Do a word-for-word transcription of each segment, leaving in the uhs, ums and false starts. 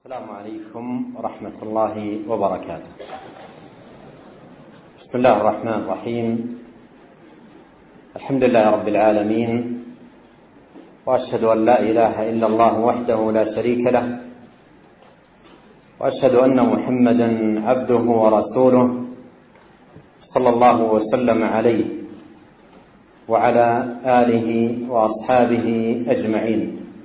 السلام عليكم ورحمة الله وبركاته. بسم الله الرحمن الرحيم. الحمد لله رب العالمين، وأشهد أن لا إله إلا الله وحده لا شريك له، وأشهد أن محمدا عبده ورسوله صلى الله وسلم عليه وعلى آله وأصحابه أجمعين.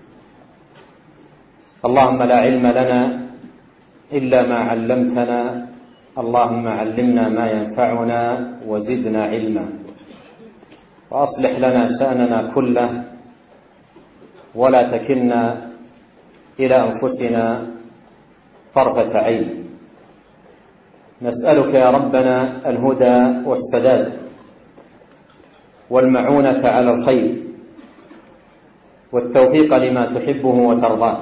اللهم لا علم لنا إلا ما علمتنا، اللهم علمنا ما ينفعنا وزدنا علما، وأصلح لنا شأننا كله ولا تكلنا إلى أنفسنا طرفة عين. نسألك يا ربنا الهدى والسداد والمعونة على الخير والتوفيق لما تحبه وترضاه.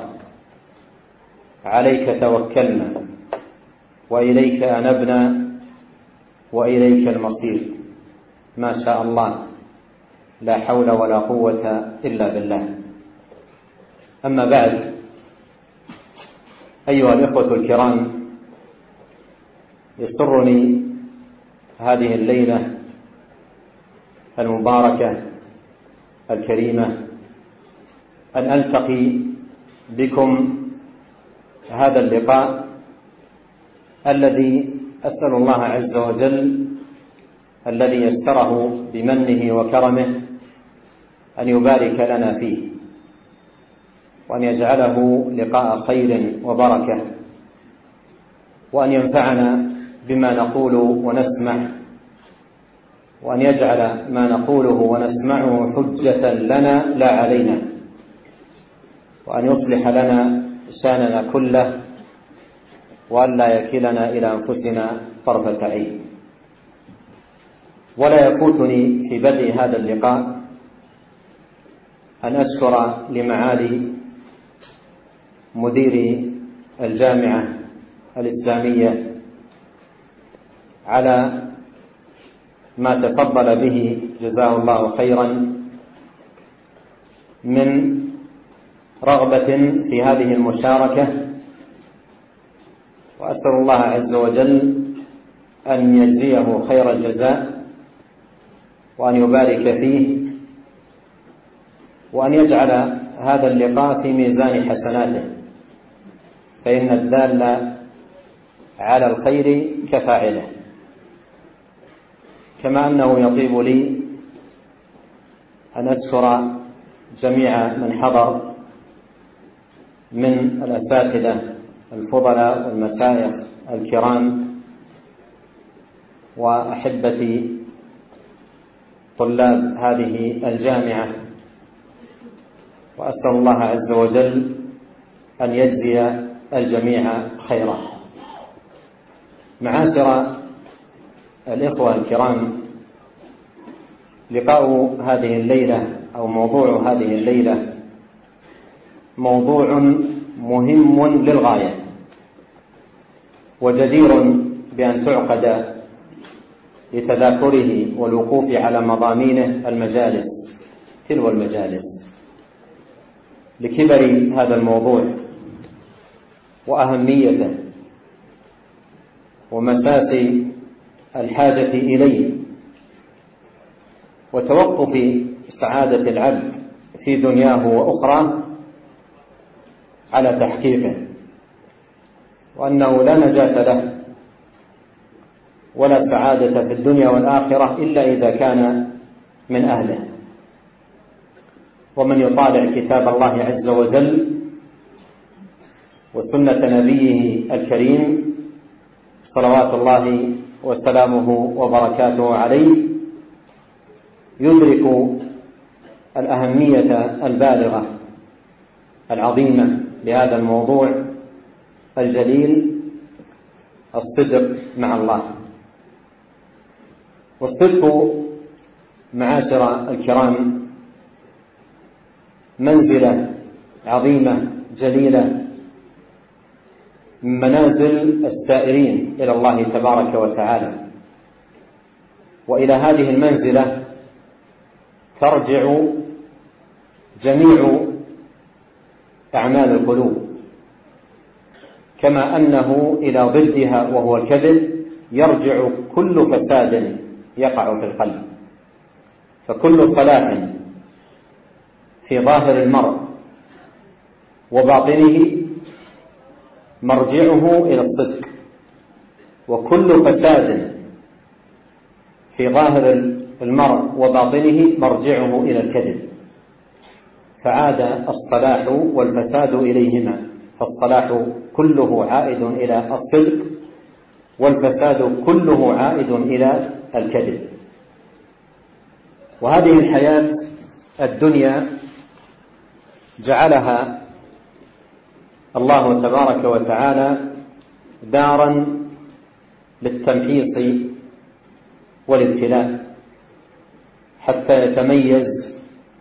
عليك توكلنا وإليك أنبنا وإليك المصير، ما شاء الله، لا حول ولا قوة إلا بالله. أما بعد، أيها الإخوة الكرام، يسرني هذه الليلة المباركة الكريمة أن ألتقي بكم هذا اللقاء الذي أسأل الله عز وجل الذي يسره بمنه وكرمه أن يبارك لنا فيه، وأن يجعله لقاء خير وبركة، وأن ينفعنا بما نقول ونسمع، وأن يجعل ما نقوله ونسمعه حجة لنا لا علينا، وأن يصلح لنا شأننا كله، وأن لا يكلنا إلى أنفسنا طرفة عين. ولا يفوتني في بدء هذا اللقاء أن أشكر لمعالي مدير الجامعة الإسلامية على ما تفضل به جزاه الله خيرا من رغبة في هذه المشاركة، وأسأل الله عز وجل أن يجزيه خير الجزاء، وأن يبارك فيه، وأن يجعل هذا اللقاء في ميزان حسناته، فإن الدال على الخير كفاعله. كما أنه يطيب لي أن أشكر جميع من حضر من الأساتذة الفضلاء والمشايخ الكرام وأحبتي طلاب هذه الجامعة، وأسأل الله عز وجل أن يجزي الجميع خيرا. معاشر الإخوة الكرام، لقاء هذه الليلة أو موضوع هذه الليلة موضوع مهم للغاية، وجدير بأن تعقد لتذاكره والوقوف على مضامينه المجالس تلو المجالس، لكبر هذا الموضوع وأهميته ومساس الحاجة إليه، وتوقف سعادة العبد في دنياه وأخرى على تحقيقه، وأنه لا نجاة له ولا سعادة في الدنيا والآخرة إلا إذا كان من أهله. ومن يطالع كتاب الله عز وجل وسنة نبيه الكريم صلوات الله وسلامه وبركاته عليه يدرك الأهمية البالغة العظيمة لهذا الموضوع الجليل، الصدق مع الله. والصدق معاشر الكرام منزلة عظيمة جليلة من منازل السائرين إلى الله تبارك وتعالى، وإلى هذه المنزلة ترجع جميع أعمال القلوب، كما أنه إلى ضدها وهو الكذب يرجع كل فساد يقع في القلب. فكل صلاح في ظاهر المرء وباطنه مرجعه إلى الصدق، وكل فساد في ظاهر المرء وباطنه مرجعه إلى الكذب، فعاد الصلاح والفساد إليهما، فالصلاح كله عائد إلى الصدق والفساد كله عائد إلى الكذب. وهذه الحياة الدنيا جعلها الله تبارك وتعالى دارا للتمحيص والابتلاء، حتى يتميز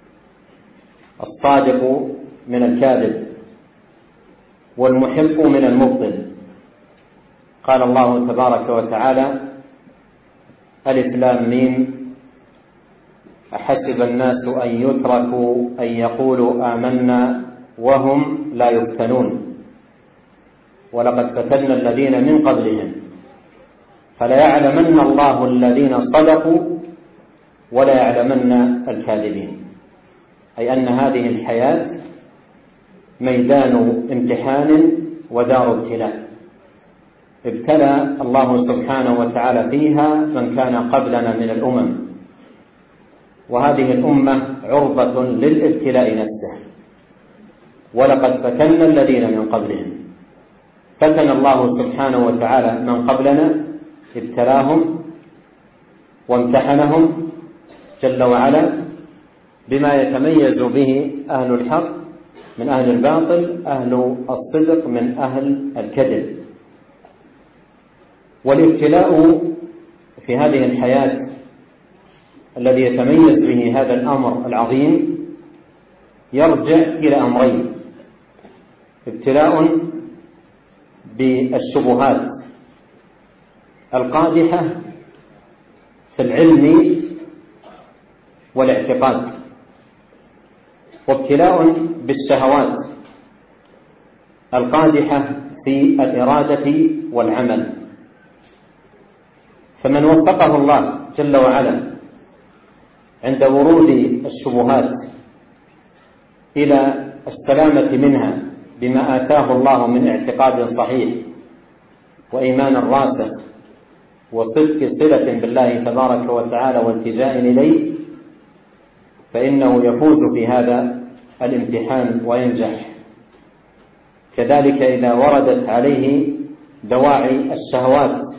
الصادق من الكاذب والمحق من المبطل. قال الله تبارك وتعالى: ألف لام ميم أحسب الناس أن يتركوا أن يقولوا آمنا وهم لا يفتنون ولقد فتنا الذين من قبلهم فليعلمن الله الذين صدقوا وليعلمن الكاذبين. أي أن هذه الحياة ميدان امتحان ودار ابتلاء، ابتلى الله سبحانه وتعالى فيها من كان قبلنا من الأمم، وهذه الأمة عرضة للابتلاء نفسه. ولقد فتنا الذين من قبلهم، فتن الله سبحانه وتعالى من قبلنا، ابتلاهم وامتحنهم جل وعلا بما يتميز به أهل الحق من أهل الباطل، أهل الصدق من أهل الكذب. والابتلاء في هذه الحياة الذي يتميز به هذا الأمر العظيم يرجع إلى أمرين: ابتلاء بالشبهات القادحة في العلم والاعتقاد، وابتلاء بالشهوات القادحة في الإرادة والعمل. فمن وفقه الله جل وعلا عند ورود الشبهات إلى السلامة منها بما آتاه الله من اعتقاد صحيح وإيمان راسخ وصدق صلة بالله تبارك وتعالى والتجاء إليه، فإنه يفوز في هذا الامتحان وينجح. كذلك إذا وردت عليه دواعي الشهوات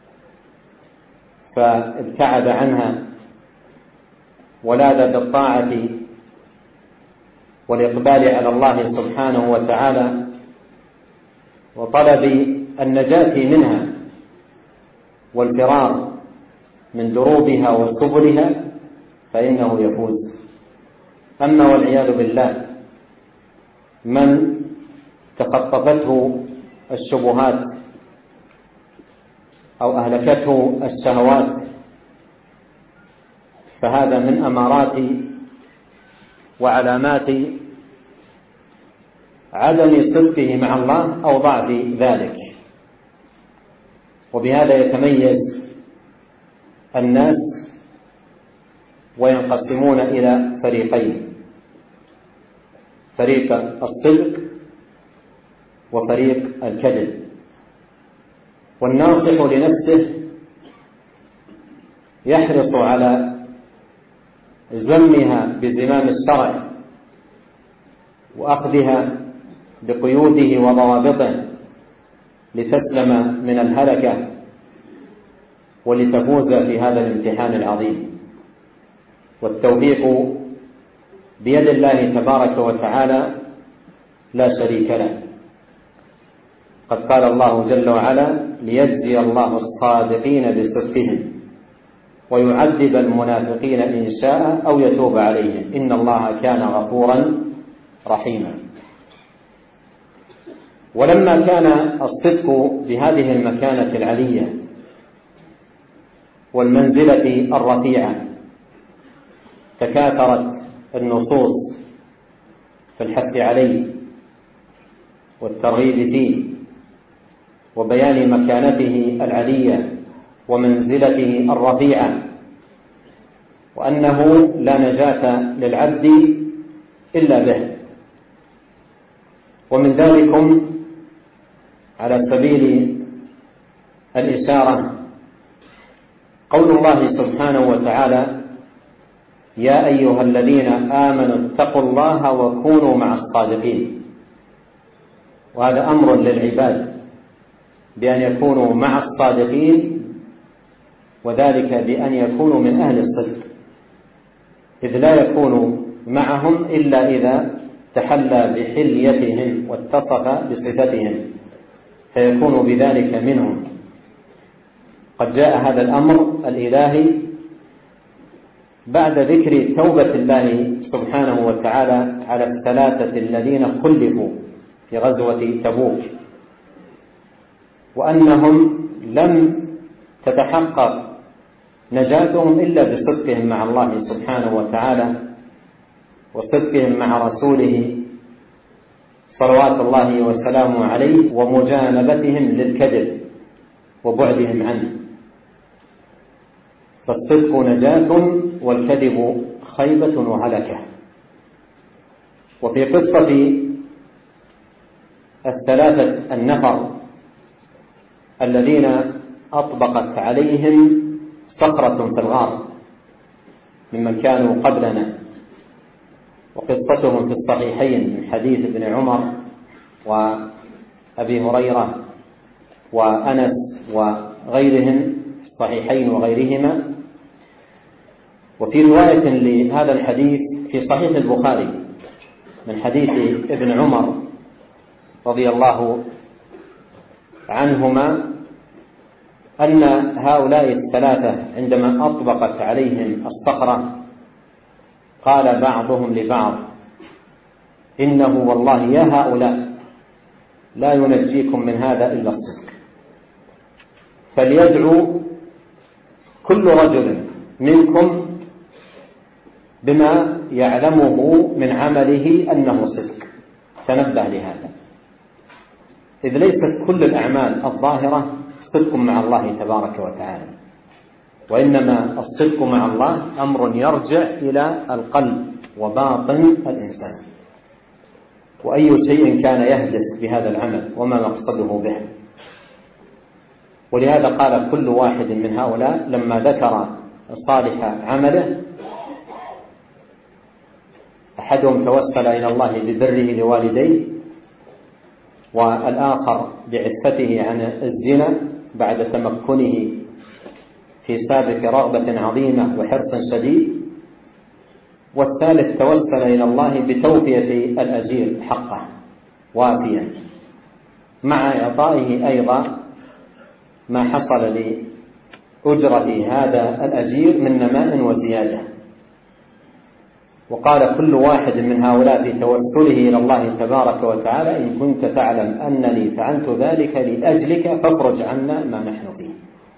فابتعد عنها ولاذ بالطاعة والإقبال على الله سبحانه وتعالى وطلب النجاة منها والفرار من دروبها وسبلها، فإنه يفوز. أما والعياذ بالله من تخطفته الشبهات أو أهلكته الشهوات، فهذا من أمارات وعلامات عدم صدقه مع الله أو ضعف ذلك. وبهذا يتميز الناس وينقسمون إلى فريقين: فريق الصدق وفريق الكذب. والناصح لنفسه يحرص على زمها بزمام الشرع وأخذها بقيوده وضوابطه لتسلم من الهلكة ولتفوز في هذا الامتحان العظيم. والتوفيق بيد الله تبارك وتعالى لا شريك له. قد قال الله جل وعلا: ليجزي الله الصادقين بصدقهم ويعذب المنافقين إن شاء أو يتوب عليهم إن الله كان غفورا رحيما. ولما كان الصدق بهذه المكانة العلية والمنزلة الرفيعة تكاثرت النصوص في الحث عليه والترغيب فيه وبيان مكانته العلية ومنزلته الرفيعة، وأنه لا نجاة للعبد إلا به. ومن ذلكم على سبيل الإشارة قول الله سبحانه وتعالى: يا أيها الذين آمنوا اتقوا الله وكونوا مع الصادقين. وهذا أمر للعباد بأن يكونوا مع الصادقين، وذلك بأن يكونوا من أهل الصدق، إذ لا يكون معهم إلا إذا تحلى بحليتهم واتصف بصفتهم، فيكون بذلك منهم. قد جاء هذا الأمر الإلهي بعد ذكر توبة الله سبحانه وتعالى على الثلاثة الذين خلفوا في غزوة تبوك، وأنهم لم تتحقق نجاتهم إلا بصدقهم مع الله سبحانه وتعالى وصدقهم مع رسوله صلوات الله وسلامه عليه، ومجانبتهم للكذب وبعدهم عنه. فالصدق نجاة والكذب خيبة وهلكة. وفي قصة الثلاثة النفر الذين أطبقت عليهم صخرة في الغار ممن كانوا قبلنا، وقصتهم في الصحيحين من حديث ابن عمر وأبي هريرة وأنس وغيرهم، الصحيحين وغيرهما. وفي رواية لهذا الحديث في صحيح البخاري من حديث ابن عمر رضي الله عنهما أن هؤلاء الثلاثة عندما أطبقت عليهم الصخرة قال بعضهم لبعض: إنه والله يا هؤلاء لا ينجيكم من هذا إلا الصدق، فليدعو كل رجل منكم بما يعلمه من عمله أنه صدق. تنبه لهذا، إذ ليست كل الأعمال الظاهرة صدق مع الله تبارك وتعالى، وإنما الصدق مع الله أمر يرجع إلى القلب وباطن الإنسان، وأي شيء كان يهدف بهذا العمل وما مقصده به. ولهذا قال كل واحد من هؤلاء لما ذكر صالح عمله: أحدهم توسل إلى الله ببره لوالديه، والآخر بعفته عن الزنا بعد تمكنه في سابق رغبة عظيمة وحرص شديد، والثالث توسل إلى الله بتوفية الأجير حقه وافيا مع إعطائه أيضا ما حصل لأجرة هذا الأجير من نماء وزيادة. وقال كل واحد من هؤلاء في توسله إلى الله تبارك وتعالى: إن كنت تعلم أنني فعلت ذلك لأجلك فاخرج عنا ما نحن فيه.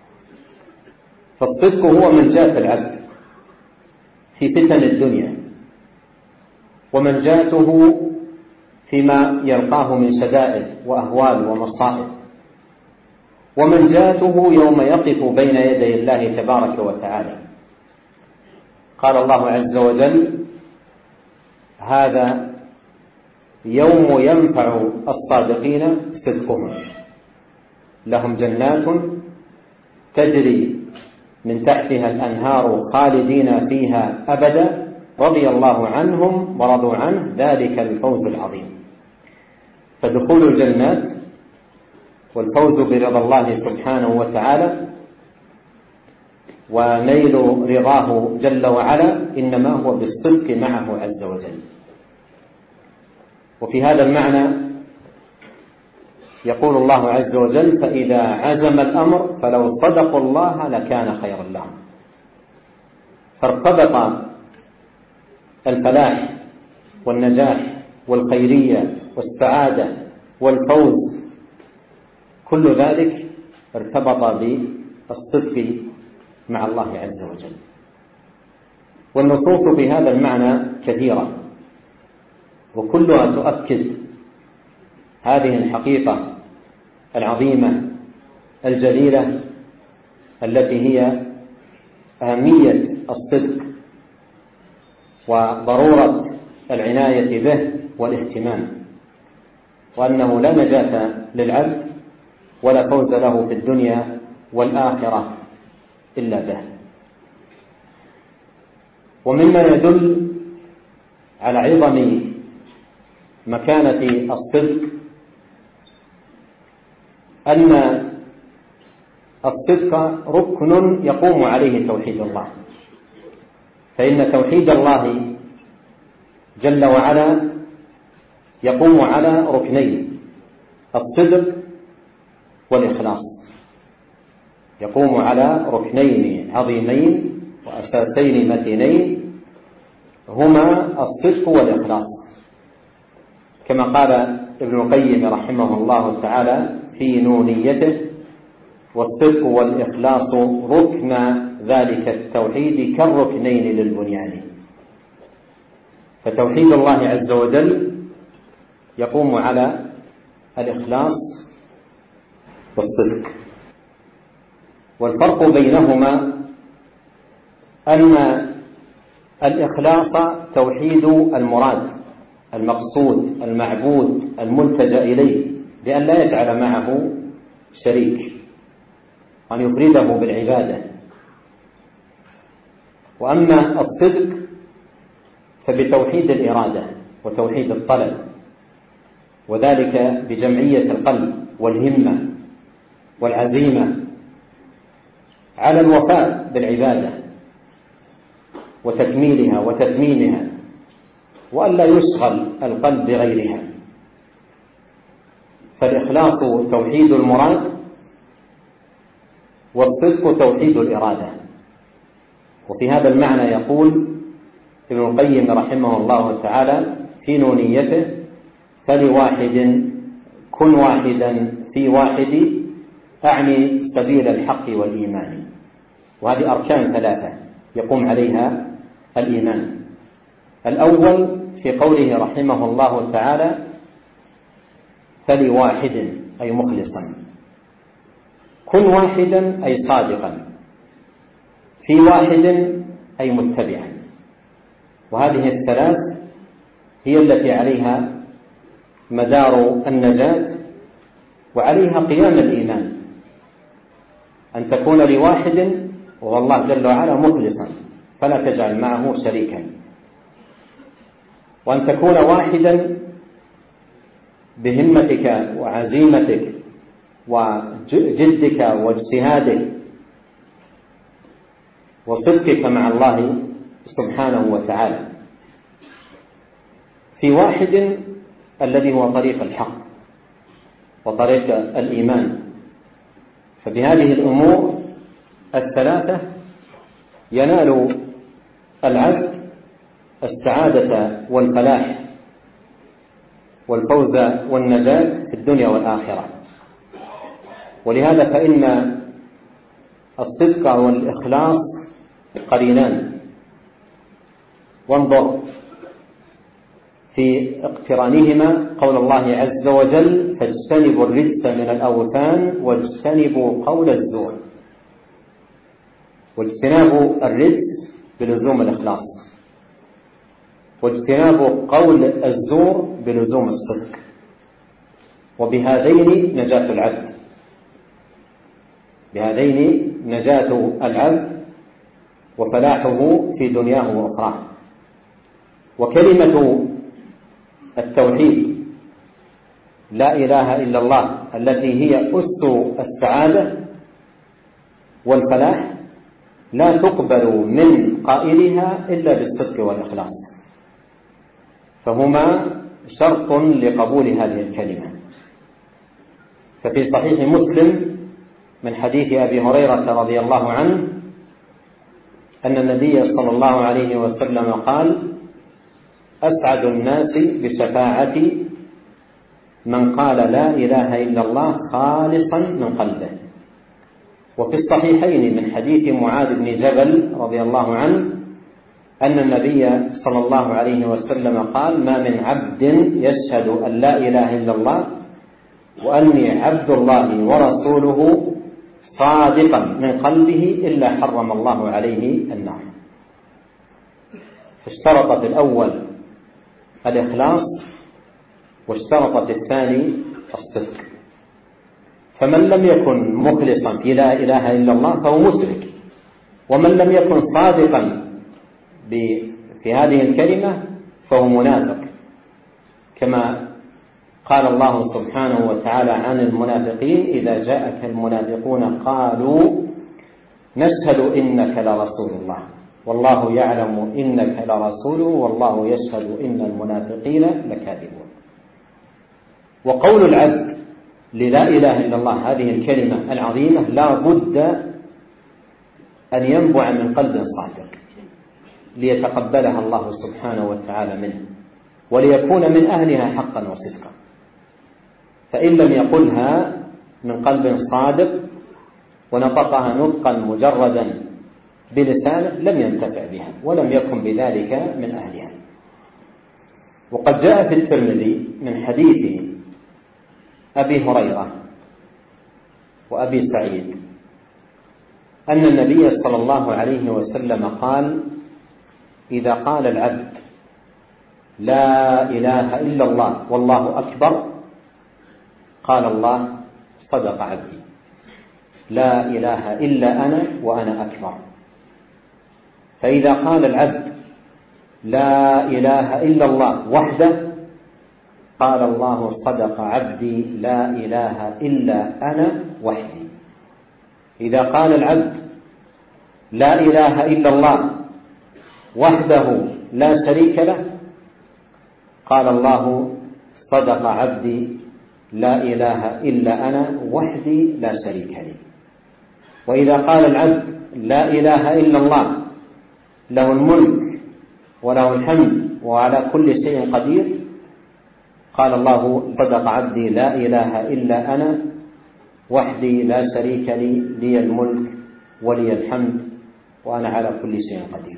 فالصدق هو منجاة العبد في فتن الدنيا، ومنجاته فيما يلقاه من شدائد وأهوال ومصائب، ومنجاته يوم يقف بين يدي الله تبارك وتعالى. قال الله عز وجل: هذا يوم ينفع الصادقين صدقهم، لهم جنات تجري من تحتها الأنهار خالدين فيها أبدا رضي الله عنهم ورضوا عنه ذلك الفوز العظيم. فدخول الجنات والفوز برضا الله سبحانه وتعالى ونيل رضاه جل وعلا إنما هو بالصدق معه عز وجل. وفي هذا المعنى يقول الله عز وجل: فإذا عزم الأمر فلو صدقوا الله لكان خيرا لهم. فارتبط الفلاح والنجاح والخيرية والسعادة والفوز، كل ذلك ارتبط بالصدق مع الله عز وجل. والنصوص في هذا المعنى كثيرة، وكلها تؤكد هذه الحقيقة العظيمة الجليلة التي هي أهمية الصدق وضرورة العناية به والاهتمام، وأنه لا نجاة للعبد ولا فوز له في الدنيا والآخرة إلا به. ومما يدل على عظم مكانة الصدق أن الصدق ركن يقوم عليه توحيد الله، فإن توحيد الله جل وعلا يقوم على ركنين: الصدق والإخلاص. يقوم على ركنين عظيمين وأساسين متينين هما الصدق والإخلاص، كما قال ابن القيم رحمه الله تعالى في نونيته: والصدق والإخلاص ركن ذلك التوحيد كالركنين للبنيان. فتوحيد الله عز وجل يقوم على الإخلاص والصدق، والفرق بينهما أن الإخلاص توحيد المراد المقصود المعبود الملتجأ إليه، بأن لا يجعل معه شريك، وأن يفرده بالعبادة. وأما الصدق فبتوحيد الإرادة وتوحيد الطلب، وذلك بجمعية القلب والهمة والعزيمة على الوفاء بالعبادة وتكميلها وتتميمها، وألا يشغل القلب بغيرها. فالإخلاص توحيد المراد، والصدق توحيد الإرادة. وفي هذا المعنى يقول ابن القيم رحمه الله تعالى في نونيته: فلواحد كن واحدا في واحد، أعني سبيل الحق والإيمان. وهذه أركان ثلاثة يقوم عليها الإيمان. الأول في قوله رحمه الله تعالى: فلواحد أي مخلصا، كن واحدا أي صادقا، في واحد أي متبعا. وهذه الثلاث هي التي عليها مدار النجاة وعليها قيام الإيمان، أن تكون لواحد وهو الله جل وعلا مخلصا فلا تجعل معه شريكا، وأن تكون واحدا بهمتك وعزيمتك وجدك واجتهادك وصدقك مع الله سبحانه وتعالى. في واحد الذي هو طريق الحق وطريق الإيمان. فبهذه الأمور الثلاثة ينال العبد السعادة والفلاح والفوز والنجاة في الدنيا والآخرة. ولهذا فإن الصدق والإخلاص قرينان. وانظر في اقترانهما قول الله عز وجل: فاجتنبوا الرجس من الأوثان واجتنبوا قول الزور. واجتناب الرجس بلزوم الإخلاص، واجتناب قول الزور بلزوم الصدق. وبهذين نجاة العبد، بهذين نجاة العبد وفلاحه في دنياه وأخراه. وكلمة التوحيد لا إله إلا الله التي هي أس السعادة والفلاح لا تقبل من قائلها إلا بالصدق والإخلاص، فهما شرط لقبول هذه الكلمة. ففي صحيح مسلم من حديث أبي هريرة رضي الله عنه أن النبي صلى الله عليه وسلم قال: أسعد الناس بشفاعتي من قال لا إله إلا الله خالصا من قلبه. وفي الصحيحين من حديث معاذ بن جبل رضي الله عنه أن النبي صلى الله عليه وسلم قال: ما من عبد يشهد أن لا إله إلا الله وأني عبد الله ورسوله صادقا من قلبه إلا حرم الله عليه النار. فاشترط في الأول الإخلاص، واشترط في الثاني الصدق. فمن لم يكن مخلصا في لا إله إلا الله فهو مشرك، ومن لم يكن صادقا في هذه الكلمة فهو منافق، كما قال الله سبحانه وتعالى عن المنافقين: إذا جاءك المنافقون قالوا نشهد إنك لرسول الله والله يعلم إنك لرسوله والله يشهد إن المنافقين لكاذبون. وقول العبد للا إله إلا الله هذه الكلمة العظيمة لا بد أن ينبع من قلب صادق ليتقبلها الله سبحانه وتعالى منه، وليكون من أهلها حقا وصدقا. فإن لم يقلها من قلب صادق ونطقها نطقا مجردا بلسانه لم ينتفع بها ولم يكن بذلك من أهلها. وقد جاء في الترمذي من حديث أبي هريرة وأبي سعيد أن النبي صلى الله عليه وسلم قال: إذا قال العبد لا إله إلا الله والله أكبر قال الله: صدق عبدي، لا إله إلا أنا وأنا أكبر. فإذا قال العبد لا إله إلا الله وحده قال الله: صدق عبدي، لا إله إلا أنا وحدي. إذا قال العبد لا إله إلا الله وحده لا شريك له قال الله: صدق عبدي، لا إله إلا أنا وحدي لا شريك لي. وإذا قال العبد لا إله إلا الله له الملك وله الحمد وعلى كل شيء قدير قال الله: صدق عبدي، لا إله إلا أنا وحدي لا شريك لي، لي الملك ولي الحمد وأنا على كل شيء قدير.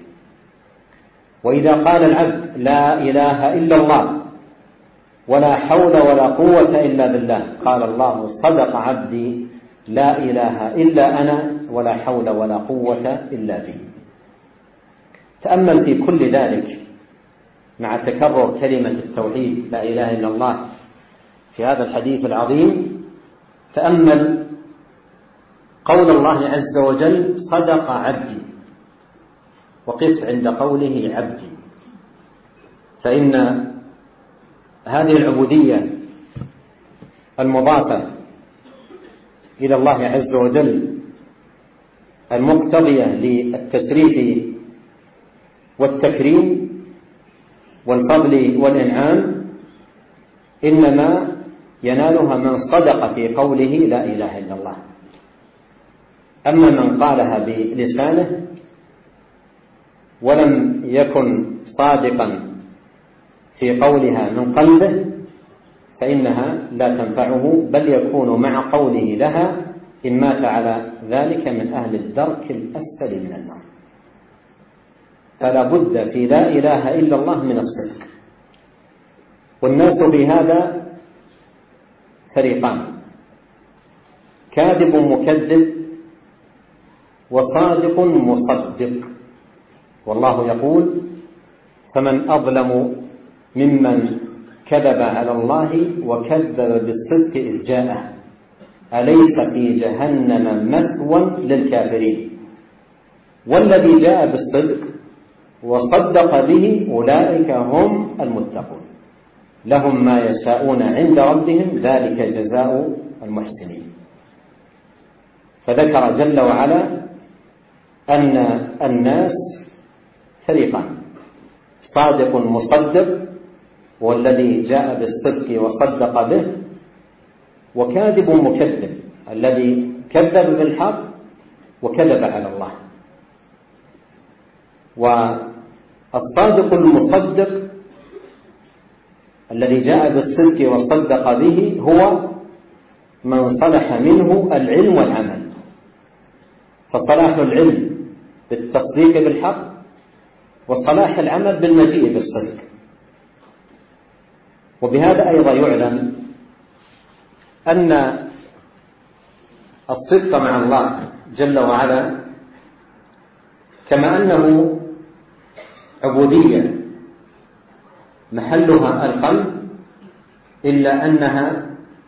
وإذا قال العبد لا إله إلا الله ولا حول ولا قوة إلا بالله قال الله: صدق عبدي، لا إله إلا أنا ولا حول ولا قوة إلا بي. تأمل في كل ذلك مع تكرر كلمة التوحيد لا إله إلا الله في هذا الحديث العظيم. تأمل قول الله عز وجل: صدق عبدي، وقف عند قوله عبدي، فإن هذه العبودية المضافة إلى الله عز وجل المقتضية للتشريف والتكريم والفضل والإنعام إنما ينالها من صدق في قوله لا إله إلا الله. أما من قالها بلسانه ولم يكن صادقا في قولها من قلبه فإنها لا تنفعه، بل يكون مع قوله لها إن مات على ذلك من أهل الدرك الأسفل من النار. فلا بد في لا إله إلا الله من الصدق. والناس بهذا فريقان: كاذب مكذب وصادق مصدق. والله يقول: فمن أظلم ممن كذب على الله وكذب بالصدق إذ جاءه أليس في جهنم مثوى للكافرين. والذي جاء بالصدق وصدق به أولئك هم المتقون، لهم ما يشاءون عند ربهم ذلك جزاء المحسنين. فذكر جل وعلا أن الناس فريقان: صادق مصدق والذي جاء بالصدق وصدق به، وكاذب مكذب الذي كذب بالحق وكذب على الله. والصادق المصدق الذي جاء بالصدق وصدق به هو من صلح منه العلم والعمل. فصلاح العلم بالتصديق بالحق، وصلاح العمل بالمجيء بالصدق. وبهذا أيضا يعلم أن الصدق مع الله جل وعلا كما أنه عبودية محلها القلب، إلا أنها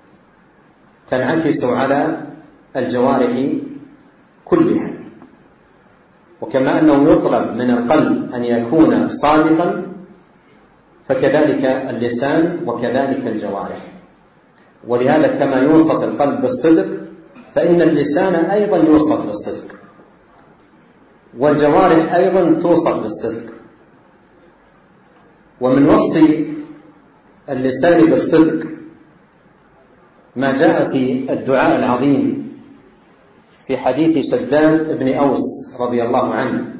تنعكس على الجوارح كلها. وكما أنه يطلب من القلب أن يكون صادقا، فكذلك اللسان وكذلك الجوارح. ولهذا كما يوصف القلب بالصدق، فإن اللسان أيضا يوصف بالصدق، والجوارح أيضا توصف بالصدق. ومن وصف اللسان بالصدق ما جاء في الدعاء العظيم في حديث شداد بن أوس رضي الله عنه،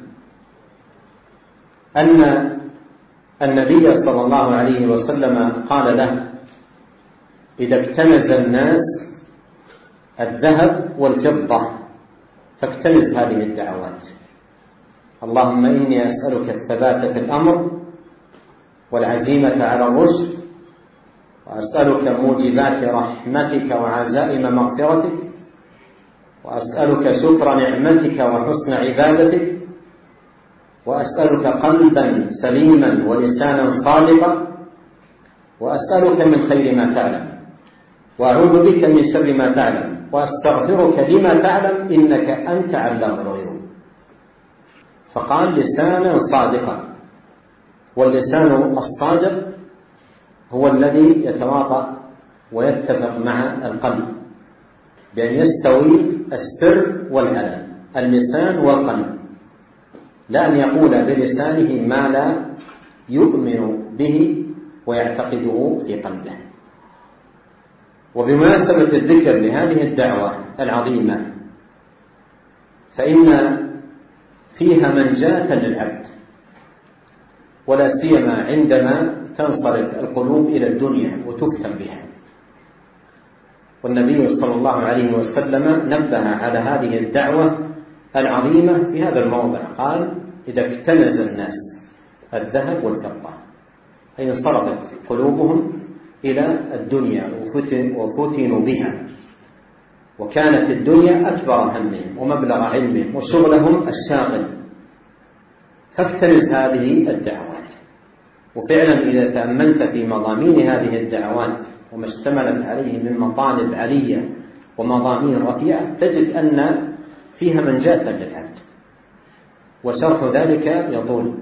أن النبي صلى الله عليه وسلم قال له: إذا اكتنز الناس الذهب والفضة فاكتنز هذه الدعوات: اللهم إني أسألك الثبات في الأمر والعزيمة على الرشد، وأسألك موجبات رحمتك وعزائم مغفرتك، وأسألك شكر نعمتك وحسن عبادتك، وأسألك قلبا سليما ولسانا صادقا، وأسألك من خير ما تعلم، وأعوذ بك من شر ما تعلم، وأستغفرك لما تعلم إنك أنت علام الغيوب. فقال لسانا صادقا، واللسان الصادق هو الذي يتواطأ ويتفق مع القلب بأن يستوي السر والعلن، اللسان والقلب، لا أن يقول بلسانه ما لا يؤمن به ويعتقده في قلبه. وبمناسبة الذكر لهذه الدعوة العظيمة، فإن فيها منجاة للعبد، ولا سيما عندما تنصرف القلوب إلى الدنيا وتكتم بها. والنبي صلى الله عليه وسلم نبه على هذه الدعوة العظيمة في هذا الموضع، قال: إذا اكتنز الناس الذهب والفضة، أي انصرفت قلوبهم إلى الدنيا وفتنوا بها، وكانت الدنيا أكبر همهم ومبلغ علمهم وشغلهم الشاغل، فاكتنز هذه الدعوات. وفعلا إذا تأملت في مضامين هذه الدعوات وما اشتملت عليه من مطالب عالية ومضامين رفيعة، تجد أن فيها منجاة للعبد، وشرح ذلك يطول.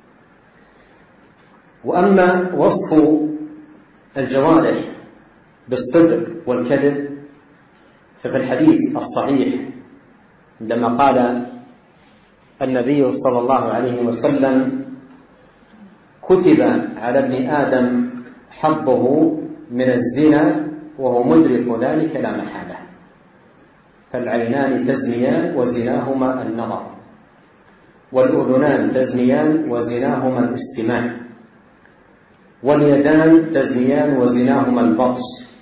وأما وصف الجوارح بالصدق والكذب ففي الحديث الصحيح عندما قال النبي صلى الله عليه وسلم: كتب على ابن آدم حظه من الزنا وهو مدرك ذلك لا محالة، فالعينان تزنيان وزناهما النظر، والأذنان تزنيان وزناهما الاستماع، واليدان تزنيان وزناهما البطش،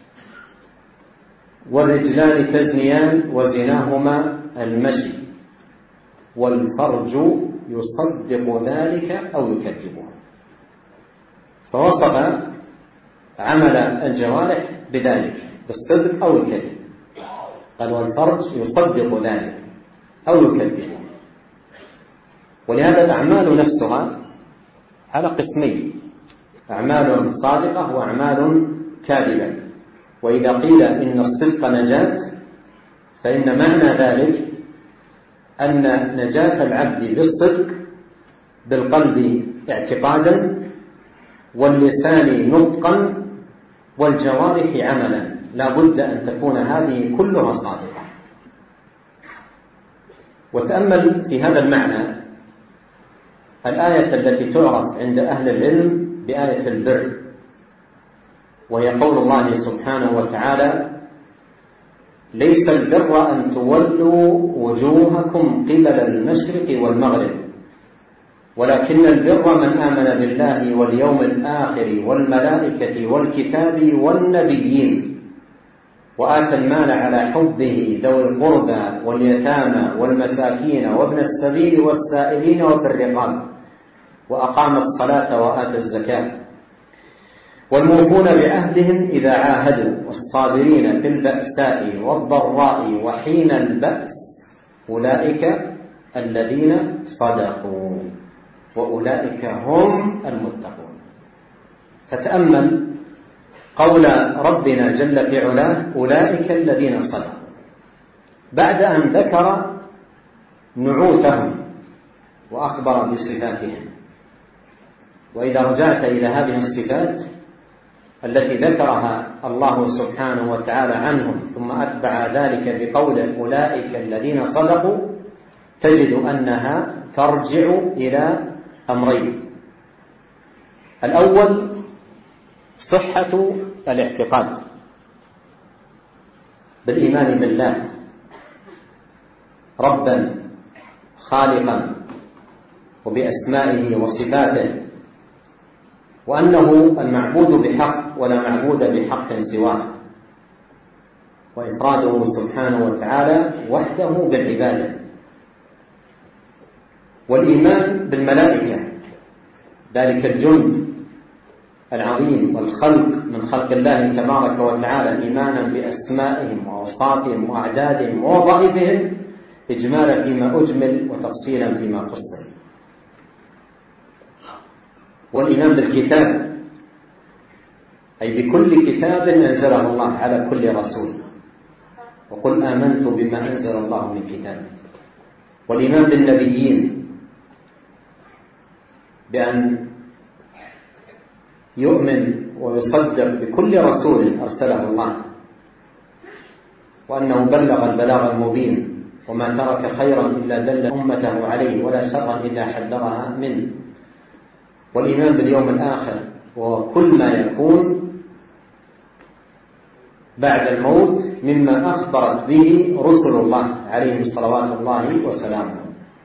والرجلان تزنيان وزناهما المشي، والفرج يصدق ذلك أو يكذبه. فوصف عمل الجوارح بذلك، بالصدق أو الكذب، قال: والفرج يصدق ذلك أو يكذبه. ولهذا الأعمال نفسها على قسمين: أعمال صادقة وأعمال كاذبة. وإذا قيل إن الصدق نجاة، فإن معنى ذلك أن نجاة العبد بالصدق بالقلب اعتقادا، واللسان نطقا، والجوارح عملا، لا بد أن تكون هذه كلها صادقة. وتأمل في هذا المعنى الآية التي تعرف عند أهل العلم بآية البر، وهي قول الله سبحانه وتعالى: ليس البر أن تولوا وجوهكم قبل المشرق والمغرب، ولكن البر من آمن بالله واليوم الآخر والملائكة والكتاب والنبيين، وآتى المال على حبه ذوي القربى واليتامى والمساكين وابن السبيل والسائلين وفي الرقاب، وأقام الصلاة وآتى الزكاة. والموفون بعهدهم إذا عاهدوا والصابرين في البأساء والضراء وحين البأس أولئك الذين صدقوا وأولئك هم المتقون. فتأمل قول ربنا جل في علاه أولئك الذين صدقوا بعد أن ذكر نعوتهم وأخبر بصفاتهم. وإذا رجعت إلى هذه الصفات التي ذكرها الله سبحانه وتعالى عنهم ثم أتبع ذلك بقوله أولئك الذين صدقوا تجد أنها ترجع إلى أمرين: الأول صحة الاعتقاد بالإيمان بالله ربا خالقا وبأسمائه وصفاته، وأنه المعبود بحق ولا معبود بحق سواه، وإفراده سبحانه وتعالى وحده بالعبادة. والإيمان بالملائكة ذلك الجند العظيم والخلق من خلق الله تبارك وتعالى إيمانا بأسمائهم وأوصافهم وأعدادهم ووظائفهم إجمالا فيما أجمل وتفصيلا فيما فصل. والإيمان بالكتاب أي بكل كتاب أنزله الله على كل رسول، وقل آمنت بما أنزل الله من كتاب. والإيمان بالنبيين بأن يؤمن ويصدق بكل رسول أرسله الله، وأنه بلغ البلاغ المبين، وما ترك خيرا إلا دل أمته عليه ولا شرا إلا حذرها منه. والإيمان باليوم الآخر وكل ما يكون بعد الموت مما أخبرت به رسل الله عليهم صلوات الله وسلامه.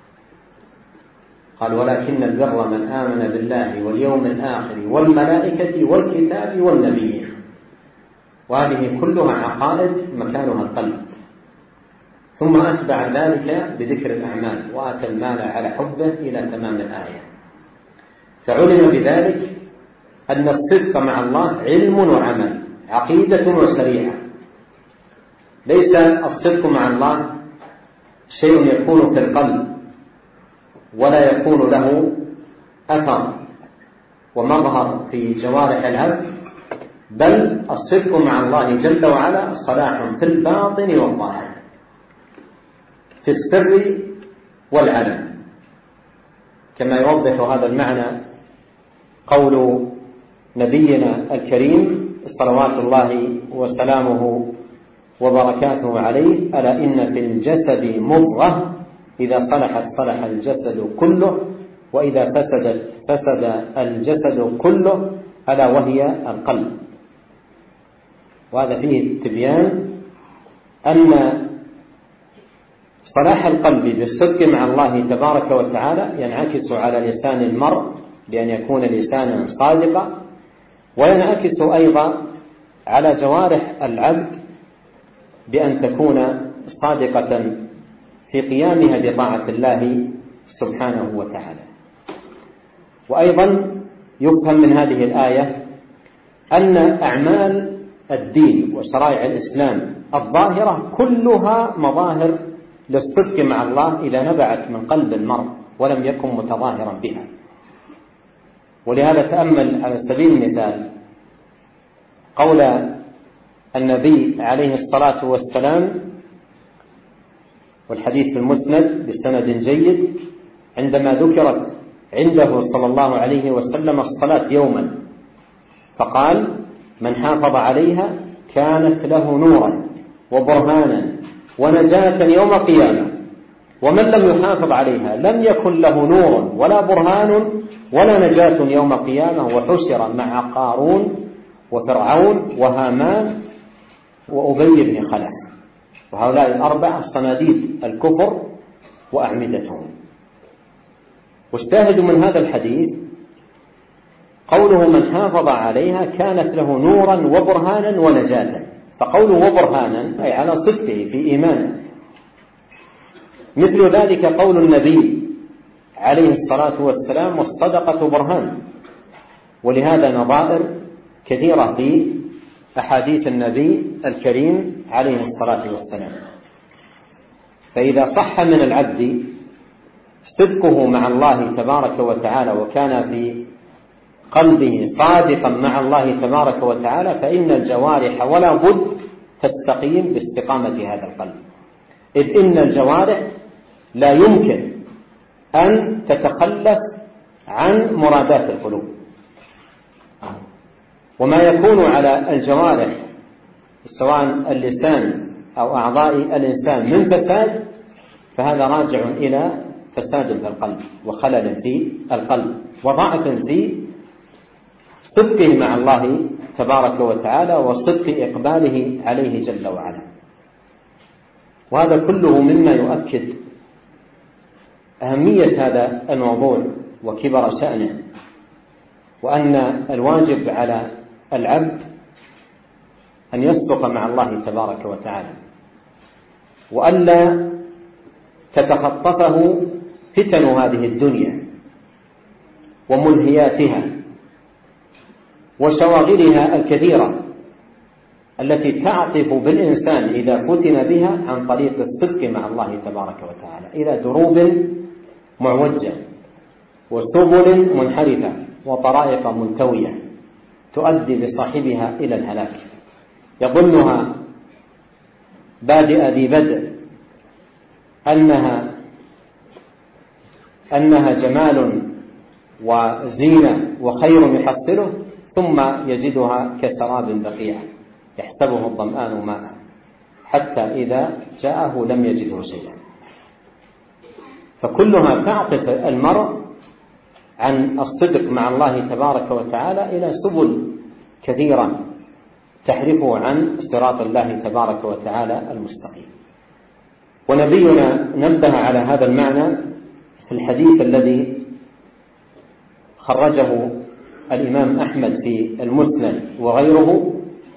قال ولكن البر من آمن بالله واليوم الآخر والملائكة والكتاب والنبيين. وهذه كلها عقائد مكانها القلب. ثم أتبع ذلك بذكر الأعمال وآتى المال على حبه إلى تمام الآية. فعلم بذلك أن الصدق مع الله علم وعمل، عقيدة وشريعة. ليس الصدق مع الله شيء يكون في القلب ولا يكون له أثر ومظهر في جوارح الهب، بل الصدق مع الله جل وعلا صلاح في الباطن والظاهر، في السر والعلن، كما يوضح هذا المعنى قول نبينا الكريم صلوات الله وسلامه وبركاته عليه: ألا إن في الجسد مضغة إذا صلحت صلح الجسد كله وإذا فسدت فسد الجسد كله ألا وهي القلب. وهذا فيه تبيان أن صلاح القلب بالصدق مع الله تبارك وتعالى ينعكس على لسان المرء بأن يكون لسانا صادقا، وينعكس أيضا على جوارح العبد بأن تكون صادقة في قيامها بطاعة الله سبحانه وتعالى. وأيضا يفهم من هذه الآية أن أعمال الدين وشرائع الإسلام الظاهرة كلها مظاهر للصدق مع الله إذا نبعت من قلب المرء ولم يكن متظاهرا بها. ولهذا تأمل على سبيل المثال قول النبي عليه الصلاة والسلام، والحديث في المسند بسند جيد، عندما ذكرت عنده صلى الله عليه وسلم الصلاة يوما فقال: من حافظ عليها كانت له نورا وبرهانا ونجاة يوم القيامة، ومن لم يحافظ عليها لم يكن له نور ولا برهان ولا نجاة يوم القيامة، وحشر مع قارون وفرعون وهامان وأبي بن خلف. وهؤلاء الأربعة صناديد الكفر وأعمدتهم. والشاهد من هذا الحديث قوله من حافظ عليها كانت له نورا وبرهانا ونجاة. فقوله وبرهانا أي على صدقه في إيمانه. مثل ذلك قول النبي عليه الصلاة والسلام: والصدقة برهان. ولهذا نظائر كثيرة في أحاديث النبي الكريم عليه الصلاة والسلام. فإذا صح من العبد صدقه مع الله تبارك وتعالى وكان في قلبه صادقا مع الله تبارك وتعالى، فإن الجوارح ولا بد تستقيم باستقامة هذا القلب، إذ إن الجوارح لا يمكن أن تتخلف عن مرادات القلوب، وما يكون على الجوارح سواء اللسان أو أعضاء الإنسان من فساد فهذا راجع إلى فساد في القلب وخلل في القلب وضعف في صدقه مع الله تبارك وتعالى وصدق إقباله عليه جل وعلا. وهذا كله مما يؤكد أهمية هذا الموضوع وكبر شأنه، وأن الواجب على العبد أن يصدق مع الله تبارك وتعالى، وألا تتخطفه فتن هذه الدنيا وملهياتها وشواغلها الكثيرة التي تعطف بالإنسان إذا فتن بها عن طريق الصدق مع الله تبارك وتعالى إلى دروب معوجة وسبل منحرفة وطرائق ملتوية تؤدي بصاحبها إلى الهلاك، يظنها بادئ ذي بدء أنها أنها جمال وزينة وخير يحصله، ثم يجدها كسراب بقيع يحسبه الظمآن ماء حتى إذا جاءه لم يجده شيئا. فكلها تعطف المرء عن الصدق مع الله تبارك وتعالى إلى سبل كثيرة تحرفه عن صراط الله تبارك وتعالى المستقيم. ونبينا نبه على هذا المعنى في الحديث الذي خرجه الإمام أحمد في المسند وغيره،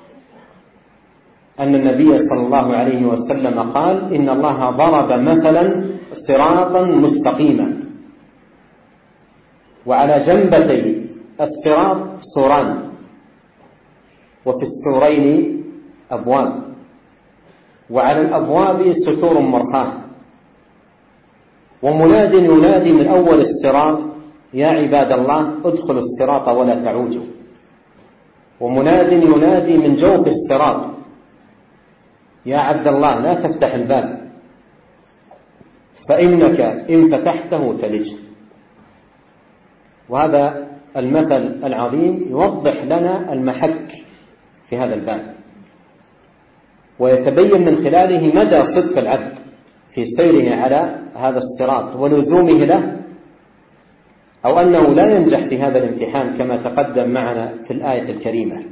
أن النبي صلى الله عليه وسلم قال: إن الله ضرب مثلا صراطا مستقيما، وعلى جنبتي الصراط سوران، وفي السورين أبواب، وعلى الأبواب ستور مرخاة، ومناد ينادي من أول الصراط: يا عباد الله ادخلوا الصراط ولا تعوجوا، ومناد ينادي من جوف الصراط: يا عبد الله لا تفتح الباب فإنك إن فتحته تلج. وهذا المثل العظيم يوضح لنا المحك في هذا الباب، ويتبين من خلاله مدى صدق العبد في سيره على هذا الصراط ولزومه له، أو أنه لا ينجح في هذا الامتحان كما تقدم معنا في الآية الكريمة: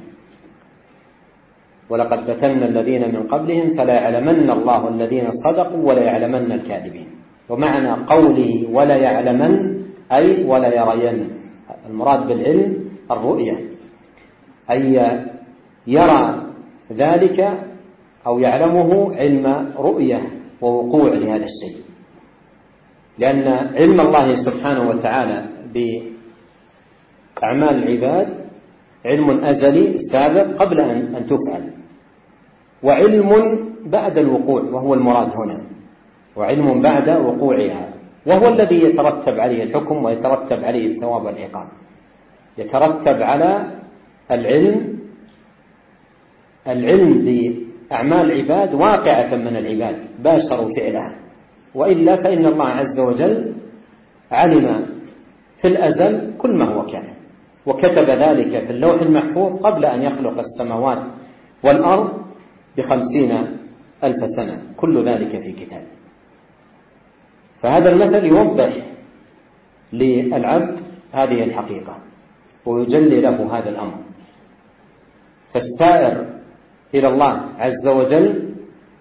ولقد فتنا الذين من قبلهم فلا يعلمن الله الذين صدقوا ولا يعلمن الكاذبين. ومعنى قوله ولا يعلمن أي ولا يرين، المراد بالعلم الرؤية، أي يرى ذلك أو يعلمه علم رؤية ووقوع لهذا الشيء، لأن علم الله سبحانه وتعالى بأعمال العباد علم أزلي سابق قبل أن تفعل، وعلم بعد الوقوع وهو المراد هنا، وعلم بعد وقوعها وهو الذي يترتب عليه الحكم ويترتب عليه الثواب والعقاب. يترتب على العلم العلم بأعمال العباد واقعة من العباد باشروا فعلها، وإلا فإن الله عز وجل علم في الأزل كل ما هو كان، وكتب ذلك في اللوح المحفوظ قبل أن يخلق السماوات والأرض بخمسين ألف سنة، كل ذلك في كتاب. فهذا المثل يوضح للعبد هذه الحقيقة ويجلي له هذا الأمر، فاستائر إلى الله عز وجل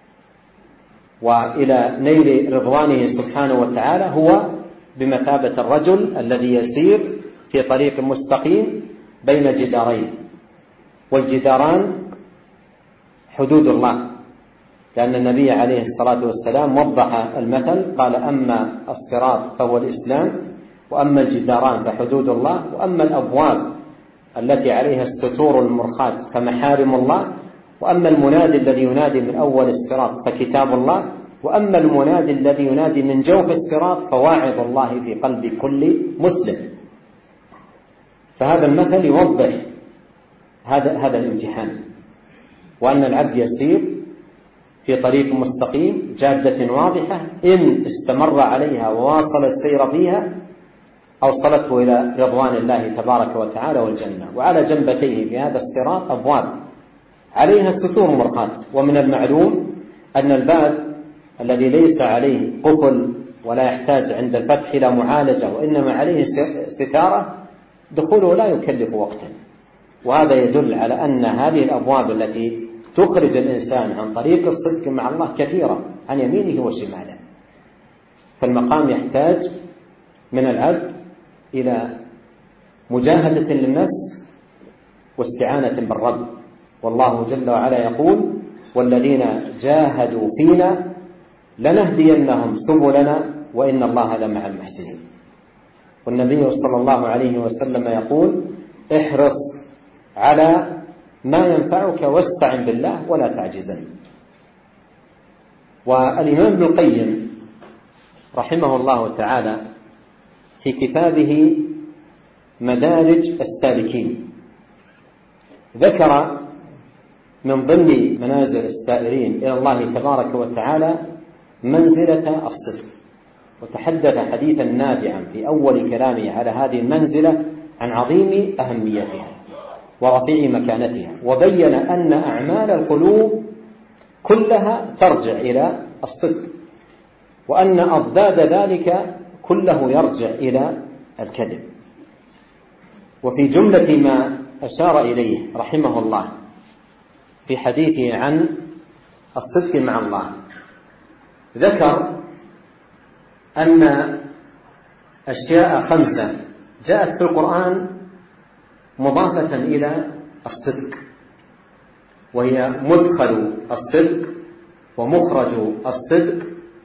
وإلى نيل رضوانه سبحانه وتعالى هو بمثابة الرجل الذي يسير في طريق مستقيم بين جدارين، والجداران حدود الله، لأن النبي عليه الصلاة والسلام وضح المثل قال: أما الصراط فهو الإسلام، وأما الجداران فحدود الله، وأما الأبواب التي عليها الستور المرخاة فمحارم الله، وأما المنادي الذي ينادي من أول الصراط فكتاب الله، وأما المنادي الذي ينادي من جوف الصراط فواعظ الله في قلب كل مسلم. فهذا المثل يوضح هذا هذا الامتحان، وأن العبد يسير في طريق مستقيم جادة واضحة، إن استمر عليها وواصل السير فيها أوصلته إلى رضوان الله تبارك وتعالى والجنة. وعلى جنبتيه في هذا الصراط أبواب عليها ستور مرخاة، ومن المعلوم أن الباب الذي ليس عليه قفل ولا يحتاج عند الفتح إلى معالجة وإنما عليه ستارة دخوله لا يكلف وقتا، وهذا يدل على أن هذه الأبواب التي تخرج الإنسان عن طريق الصدق مع الله كثيرة عن يمينه وشماله. فالمقام يحتاج من العبد إلى مجاهدة للنفس واستعانة بالرب، والله جل وعلا يقول: والذين جاهدوا فينا لنهدينهم سبلنا وإن الله لمع المحسنين. والنبي صلى الله عليه وسلم يقول: احرص على ما ينفعك واستعن بالله ولا تعجزن. والإمام ابن القيم رحمه الله تعالى في كتابه مدارج السالكين ذكر من ضمن منازل السائرين إلى الله تبارك وتعالى منزلة الصدق، وتحدث حديثا نافعا في أول كلامه على هذه المنزلة عن عظيم أهميتها ورفيع مكانتها، وبين أن أعمال القلوب كلها ترجع إلى الصدق، وأن أضداد ذلك كله يرجع إلى الكذب. وفي جملة ما أشار إليه رحمه الله في حديثه عن الصدق مع الله ذكر أن أشياء خمسة جاءت في القرآن مضافة إلى الصدق، وهي مدخل الصدق ومخرج الصدق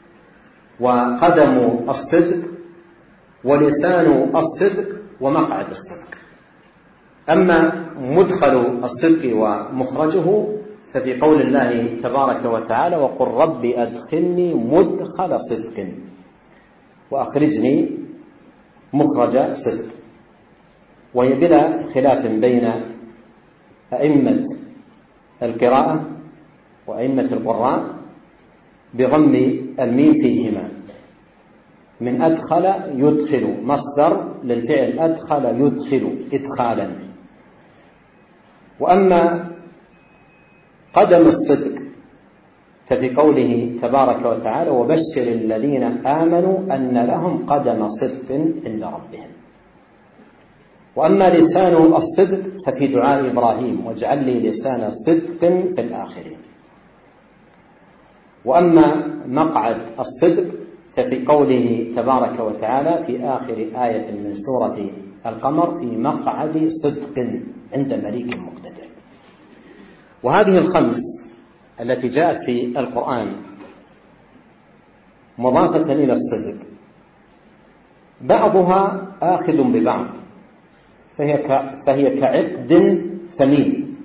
وقدم الصدق ولسان الصدق ومقعد الصدق. أما مدخل الصدق ومخرجه ففي قول الله تبارك وتعالى: وقل رب أدخلني مدخل صدق وأخرجني مخرج صدق. وهي بلا خلاف بين أئمة القراءة وأئمة القراء بضم الميم فيهما، من أدخل يدخل مصدر للفعل أدخل يدخل إدخالا. وأما قدم الصدق ففي قوله تبارك وتعالى: وبشر الذين آمنوا أن لهم قدم صدق عند ربهم. وأما لسان الصدق ففي دعاء إبراهيم: واجعل لي لسان صدق في الآخرين. وأما مقعد الصدق ففي قوله تبارك وتعالى في آخر آية من سورة القمر: في مقعد صدق عند مليك مقتدر. وهذه الخمس التي جاءت في القرآن مضافة إلى الصدق بعضها آخذ ببعض، فهي فهي كعقد ثمين،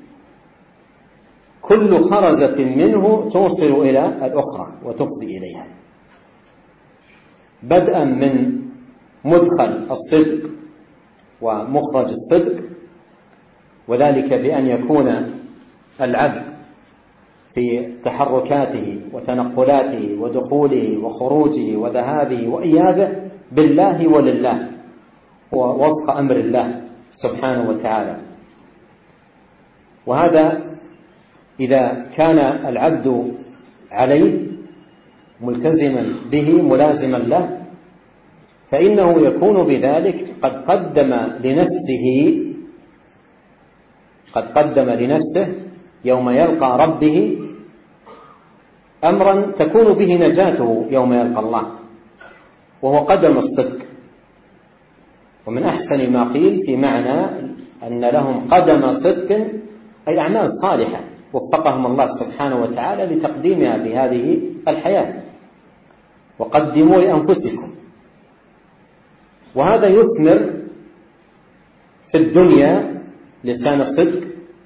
كل خرزة منه توصل إلى الأخرى وتفضي إليها، بدءا من مدخل الصدق ومخرج الصدق، وذلك بأن يكون العبد في تحركاته وتنقلاته ودخوله وخروجه وذهابه وإيابه بالله ولله ووفق أمر الله سبحانه وتعالى. وهذا إذا كان العبد عليه ملتزما به ملازما له فإنه يكون بذلك قد قدم لنفسه قد قدم لنفسه يوم يلقى ربه أمرا تكون به نجاته يوم يلقى الله، وهو قدم الصدق. ومن أحسن ما قيل في معنى أن لهم قدم صدق أي أعمال صالحة وفقهم الله سبحانه وتعالى لتقديمها في هذه الحياة. وقدموا لأنفسكم، وهذا يثمر في الدنيا لسان الصدق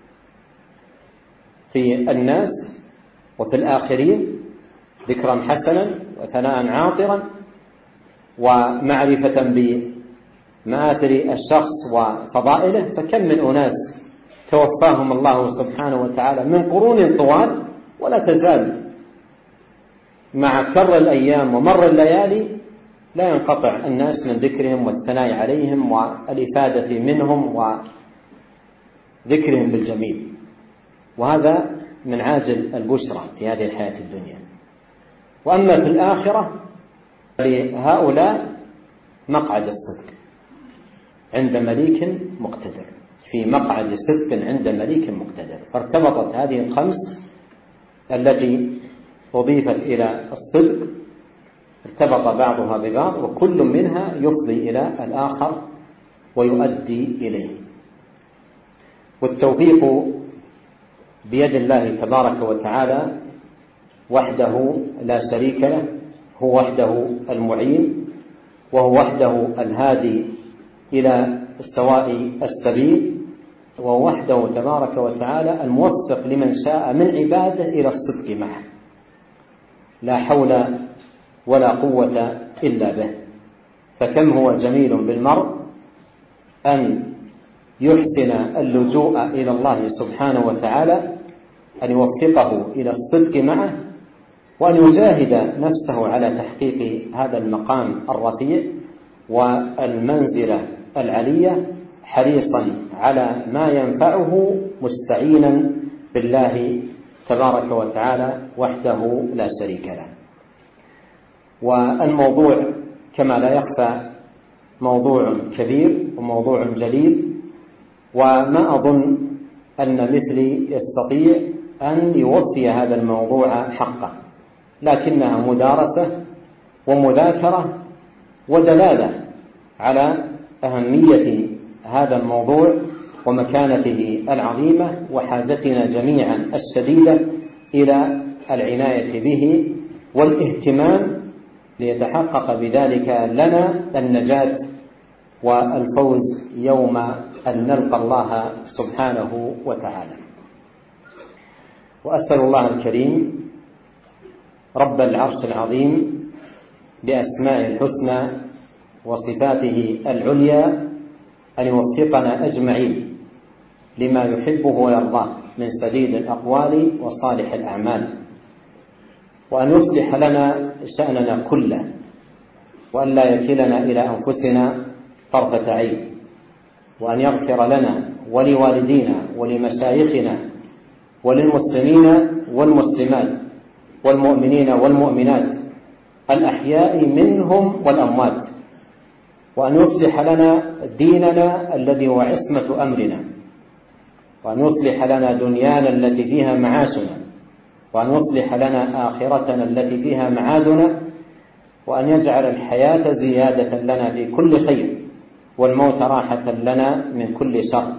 في الناس وفي الآخرين، ذكرا حسنا وثناء عاطرا ومعرفة بمآثر الشخص وفضائله. فكم من أناس توفاهم الله سبحانه وتعالى من قرون طوال، ولا تزال مع كر الأيام ومر الليالي لا ينقطع الناس من ذكرهم والثناء عليهم والإفادة منهم وذكرهم بالجميل. وهذا من عاجل البشرى في هذه الحياة الدنيا. وأما في الآخرة لهؤلاء مقعد الصدق عند مليك مقتدر، في مقعد صدق عند مليك مقتدر. فارتبطت هذه الخمس التي أضيفت إلى الصدق، ارتبط بعضها ببعض، وكل منها يفضي إلى الآخر ويؤدي إليه. والتوفيق بيد الله تبارك وتعالى وحده لا شريك له، هو وحده المعين، وهو وحده الهادي إلى سواء السبيل، وهو وحده تبارك وتعالى الموفق لمن شاء من عباده إلى الصدق معه، لا حول ولا قوة إلا به. فكم هو جميل بالمرء أن يحسن اللجوء إلى الله سبحانه وتعالى، أن يوفقه إلى الصدق معه، وأن يجاهد نفسه على تحقيق هذا المقام الرفيع والمنزلة العلية، حريصا على ما ينفعه، مستعينا بالله تبارك وتعالى وحده لا شريك له. والموضوع كما لا يخفى موضوع كبير وموضوع جليل، وما أظن أن مثلي يستطيع أن يوفي هذا الموضوع حقه، لكنها مدارسة ومذاكرة ودلالة على أهمية هذا الموضوع ومكانته العظيمة وحاجتنا جميعا الشديدة إلى العناية به والاهتمام، ليتحقق بذلك لنا النجاة والفوز يوم أن نلقى الله سبحانه وتعالى. وأسأل الله الكريم رب العرش العظيم بأسمائه الحسنى وصفاته العليا أن يوفقنا أجمعين لما يحبه ويرضاه من سديد الأقوال وصالح الأعمال، وأن يصلح لنا شأننا كله، وأن لا يكلنا إلى أنفسنا طرفة عين، وأن يغفر لنا ولوالدينا ولمشايخنا وللمسلمين والمسلمات والمؤمنين والمؤمنات الأحياء منهم والأموات، وأن يصلح لنا ديننا الذي هو عصمة أمرنا، وأن يصلح لنا دنيانا التي فيها معاشنا، وأن يصلح لنا آخرتنا التي فيها معادنا، وأن يجعل الحياة زيادة لنا في كل خير والموت راحة لنا من كل شر.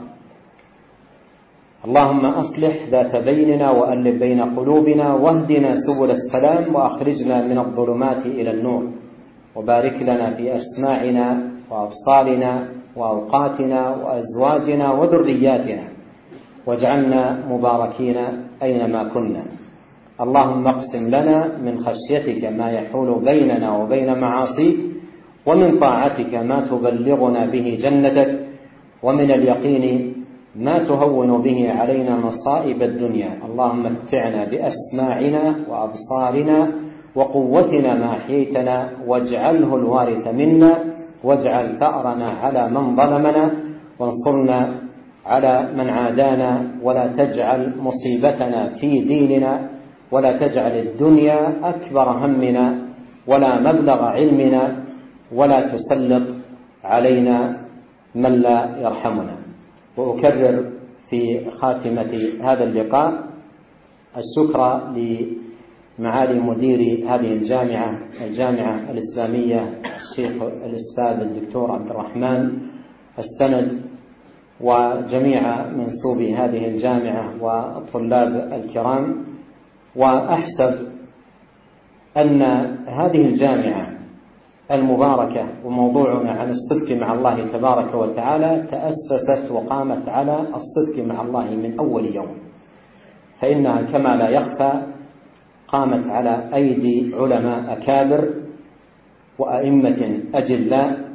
اللهم أصلح ذات بيننا وألف بين قلوبنا واهدنا سبل السلام وأخرجنا من الظلمات إلى النور، وبارك لنا في أسماعنا وأبصارنا وأوقاتنا وأزواجنا وذرياتنا، واجعلنا مباركين أينما كنا. اللهم اقسم لنا من خشيتك ما يحول بيننا وبين معاصيك، ومن طاعتك ما تبلغنا به جنتك، ومن اليقين ما تهون به علينا مصائب الدنيا. اللهم متعنا بأسماعنا وأبصارنا وقوتنا ما أحييتنا، واجعله الوارث منا، واجعل ثأرنا على من ظلمنا، وانصرنا على من عادانا، ولا تجعل مصيبتنا في ديننا، ولا تجعل الدنيا أكبر همنا ولا مبلغ علمنا، ولا تسلط علينا من لا يرحمنا. وأكرر في خاتمة هذا اللقاء الشكر لمعالي مدير هذه الجامعة الجامعة الإسلامية الشيخ الأستاذ الدكتور عبد الرحمن السند، وجميع منسوبي هذه الجامعة والطلاب الكرام. وأحسب أن هذه الجامعة المباركة وموضوعنا عن الصدق مع الله تبارك وتعالى تأسست وقامت على الصدق مع الله من أول يوم، فإنها كما لا يخفى قامت على أيدي علماء أكابر وأئمة أجلاء،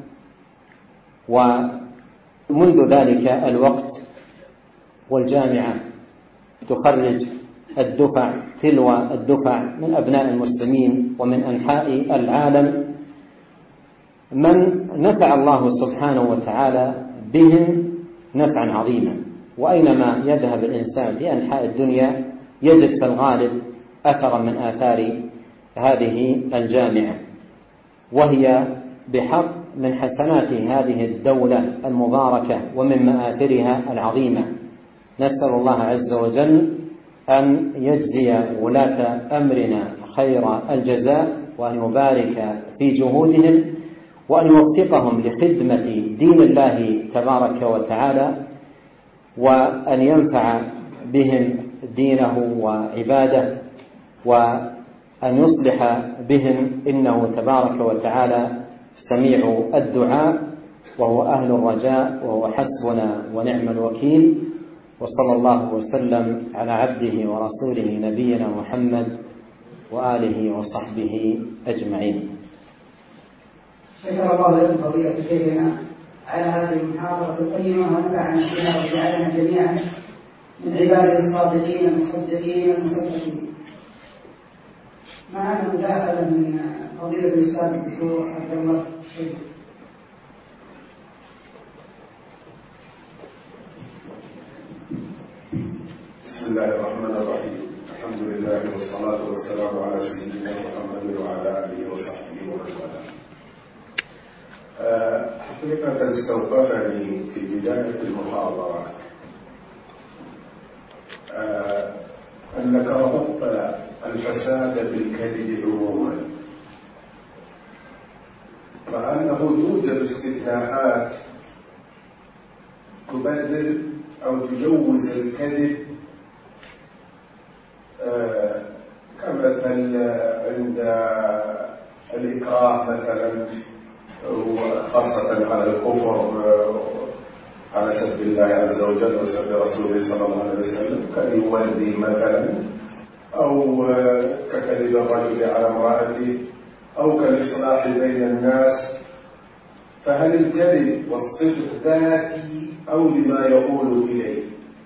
ومنذ ذلك الوقت والجامعة تخرج الدفع تلو الدفع من أبناء المسلمين ومن أنحاء العالم من نفع الله سبحانه وتعالى بهم نفعا عظيما. وأينما يذهب الإنسان في أنحاء الدنيا يجد في الغالب أثرا من آثار هذه الجامعة، وهي بحق من حسنات هذه الدولة المباركة ومن مآثرها العظيمة. نسأل الله عز وجل أن يجزي ولاة أمرنا خير الجزاء، وأن يبارك في جهودهم، وأن يوفقهم لخدمة دين الله تبارك وتعالى، وأن ينفع بهم دينه وعباده، وأن يصلح بهم، إنه تبارك وتعالى سميع الدعاء وهو أهل الرجاء وهو حسبنا ونعم الوكيل. وصلى الله وسلم على عبده ورسوله نبينا محمد وآله وصحبه أجمعين. شكر الله لكم فضيلة شيخنا على هذه المحاضرة القيمة، ونفعنا بها وجعلنا جميعا من عباده الصادقين المصدقين المصدقين. معنا مداخلة من فضيلة الأستاذ الدكتور عبد الله الشيخ. بسم الله الرحمن الرحيم. الحمد لله والصلاة والسلام على سيدنا محمد وعلى آله وصحبه ومن والاه. حقيقة استوقفني في بداية المحاضرة أنك ربطت الفساد بالكذب عموما، مع أنه توجد استثناءات تبرر أو تجوز الكذب، كمثل عند الإكراه مثلا، وخاصة على الكفر على سب الله عز وجل وسب رسوله صلى الله عليه وسلم، كاليولي مثلا، أو ككذب الرجل على امرأته، أو كالإصلاح بين الناس. فهل الكذب والصدق ذاتي أو لما يقول إليه؟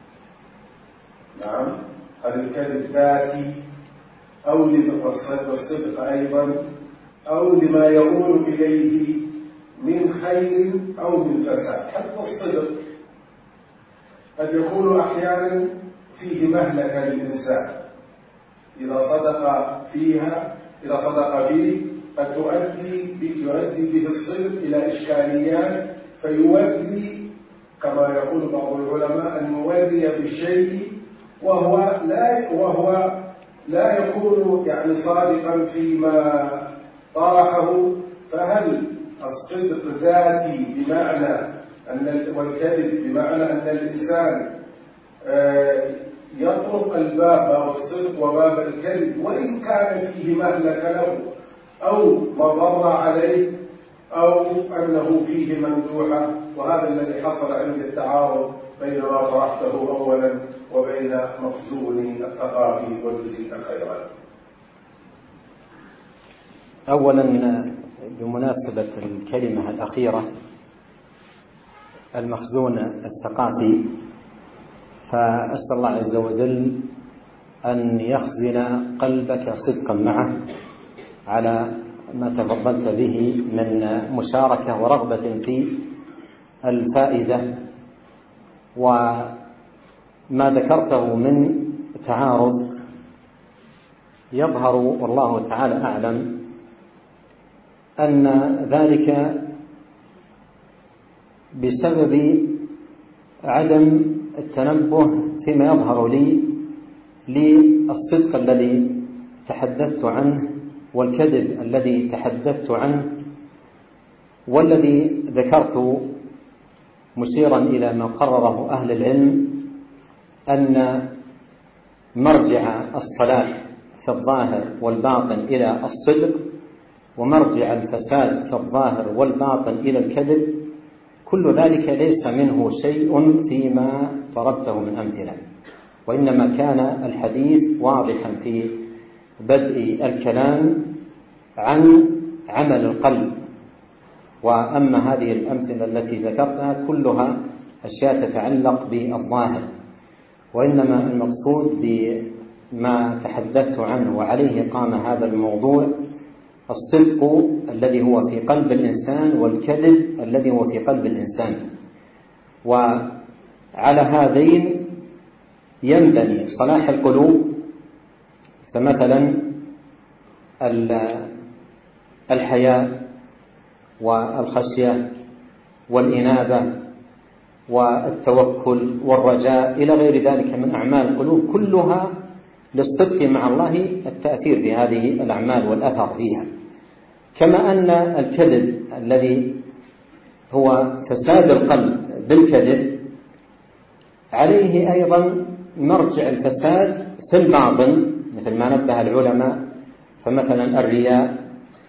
نعم، هل الكذب ذاتي أو والصدق أيضا أو لما يقول إليه من خير أو من فساد؟ حتى الصدق قد يكون أحيانا فيه مهلكة للإنسان، إذا صدق فيها إذا صدق فيه قد تؤدي يؤدي به الصدق إلى إشكاليات، فيولي كما يقول بعض العلماء أن يولي بالشيء وهو لا وهو لا يكون يعني صادقا فيما طرحه. فهل الصدق ذاتي بمعنى أن والكذب بمعنى أن الإنسان يطرق الباب باب الصدق وباب الكذب وإن كان فيه مهلك له أو مضر عليه أو أنه فيه ممدوحة؟ وهذا الذي حصل عند التعارض بين ما طرحته أولا وبين مخزون الثقافي وجزيء الخيرات. أولا بمناسبة الكلمة الأخيرة المخزون الثقافي، فأسأل الله عز وجل أن يخزن قلبك صدقا معه على ما تفضلت به من مشاركة ورغبة في الفائدة، وما ذكرته من تعارض يظهر والله تعالى أعلم أن ذلك بسبب عدم التنبه فيما يظهر لي للصدق الذي تحدثت عنه والكذب الذي تحدثت عنه، والذي ذكرت مشيرا إلى ما قرره أهل العلم أن مرجع الصلاح في الظاهر والباطن إلى الصدق ومرجع الفساد كالظاهر والباطن إلى الكذب، كل ذلك ليس منه شيء فيما ضربته من أمثلة، وإنما كان الحديث واضحا في بدء الكلام عن عمل القلب. وأما هذه الأمثلة التي ذكرتها كلها أشياء تتعلق بالظاهر، وإنما المقصود بما تحدثت عنه وعليه قام هذا الموضوع الصدق الذي هو في قلب الإنسان والكذب الذي هو في قلب الإنسان. وعلى هذين ينبني صلاح القلوب. فمثلا الحياء والخشية والإنابة والتوكل والرجاء إلى غير ذلك من أعمال القلوب كلها للصدق مع الله التأثير بهذه الأعمال والأثر فيها. كما أن الكذب الذي هو فساد القلب بالكذب عليه أيضا مرجع الفساد في الباطن مثل ما نبه العلماء، فمثلا الرياء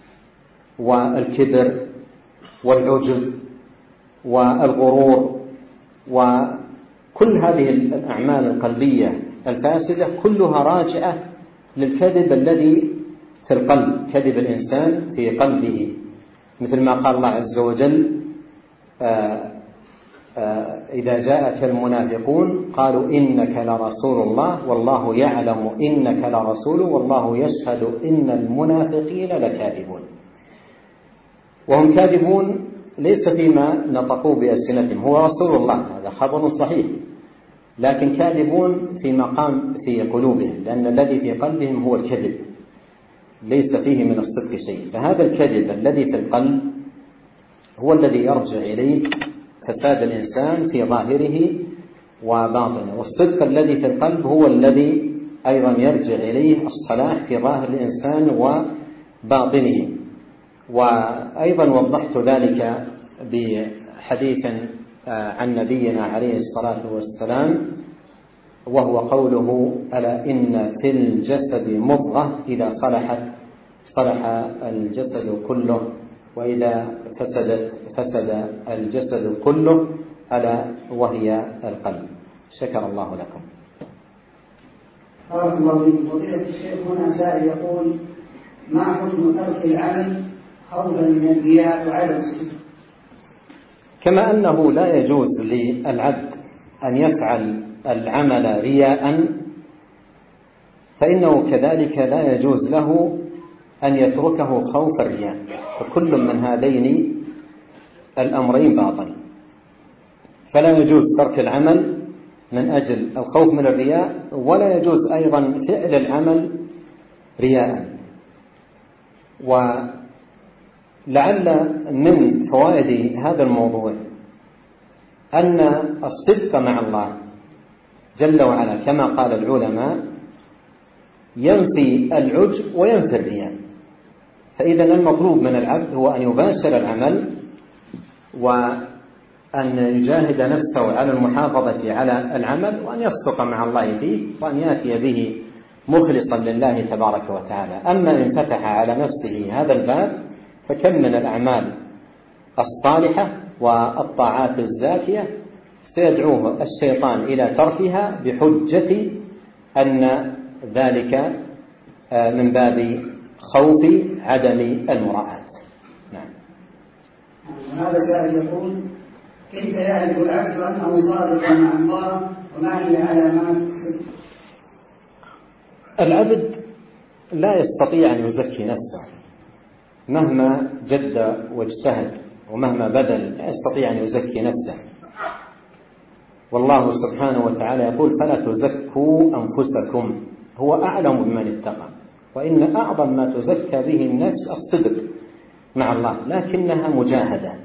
والكبر والعجب والغرور وكل هذه الأعمال القلبية الفاسدة كلها راجعة للكذب الذي في القلب، كذب الإنسان في قلبه، مثل ما قال الله عز وجل آآ آآ إذا جاءك المنافقون قالوا إنك لرسول الله والله يعلم إنك لرسول والله يشهد إن المنافقين لكاذبون. وهم كاذبون ليس فيما نطقوا بألسنتهم، هو رسول الله هذا خبر صحيح، لكن كاذبون في مقام في قلوبهم، لأن الذي في قلبهم هو الكذب ليس فيه من الصدق شيء. فهذا الكذب الذي في القلب هو الذي يرجع إليه فساد الإنسان في ظاهره وباطنه، والصدق الذي في القلب هو الذي أيضا يرجع إليه الصلاح في ظاهر الإنسان وباطنه. وأيضا وضحت ذلك بحديث عن نبينا عليه الصلاة والسلام، وهو قوله ألا إن في الجسد مضغة إذا صلحت صلح الجسد كله وإذا فسدت فسد الجسد كله ألا وهي القلب. شكر الله لكم. بارك الله فيكم. فضيلة الشيخ هنا سائل يقول ما حكم ترك العمل خوفا من الرياء وعدم الصدق؟ كما أنه لا يجوز للعبد أن يفعل العمل رياء، فإنه كذلك لا يجوز له أن يتركه خوف الرياء، فكل من هذين الأمرين باطل. فلا يجوز ترك العمل من أجل الخوف من الرياء، ولا يجوز أيضا فعل العمل رياء. ولعل من فوائد هذا الموضوع أن الصدق مع الله جل وعلا كما قال العلماء ينفي العجب وينفي الرياء. فإذا المطلوب من العبد هو أن يباشر العمل وأن يجاهد نفسه على المحافظة على العمل، وأن يصدق مع الله فيه، وأن يأتي به مخلصا لله تبارك وتعالى. أما إن فتح على نفسه هذا الباب فكم من الأعمال الصالحة والطاعات الزاكية سيدعوه الشيطان إلى تركها بحجة أن ذلك من باب خوف عدم المراعاة. نعم. هذا السائل يقول كيف يعرف العبد أنه صادق مع الله وما هي علامات الصدق؟ العبد لا يستطيع أن يزكي نفسه مهما جد واجتهد ومهما بذل، لا يستطيع أن يزكي نفسه. والله سبحانه وتعالى يقول فلا تزكوا أنفسكم هو أعلم بمن اتقى. وإن أعظم ما تزكى به النفس الصدق مع الله، لكنها مجاهدة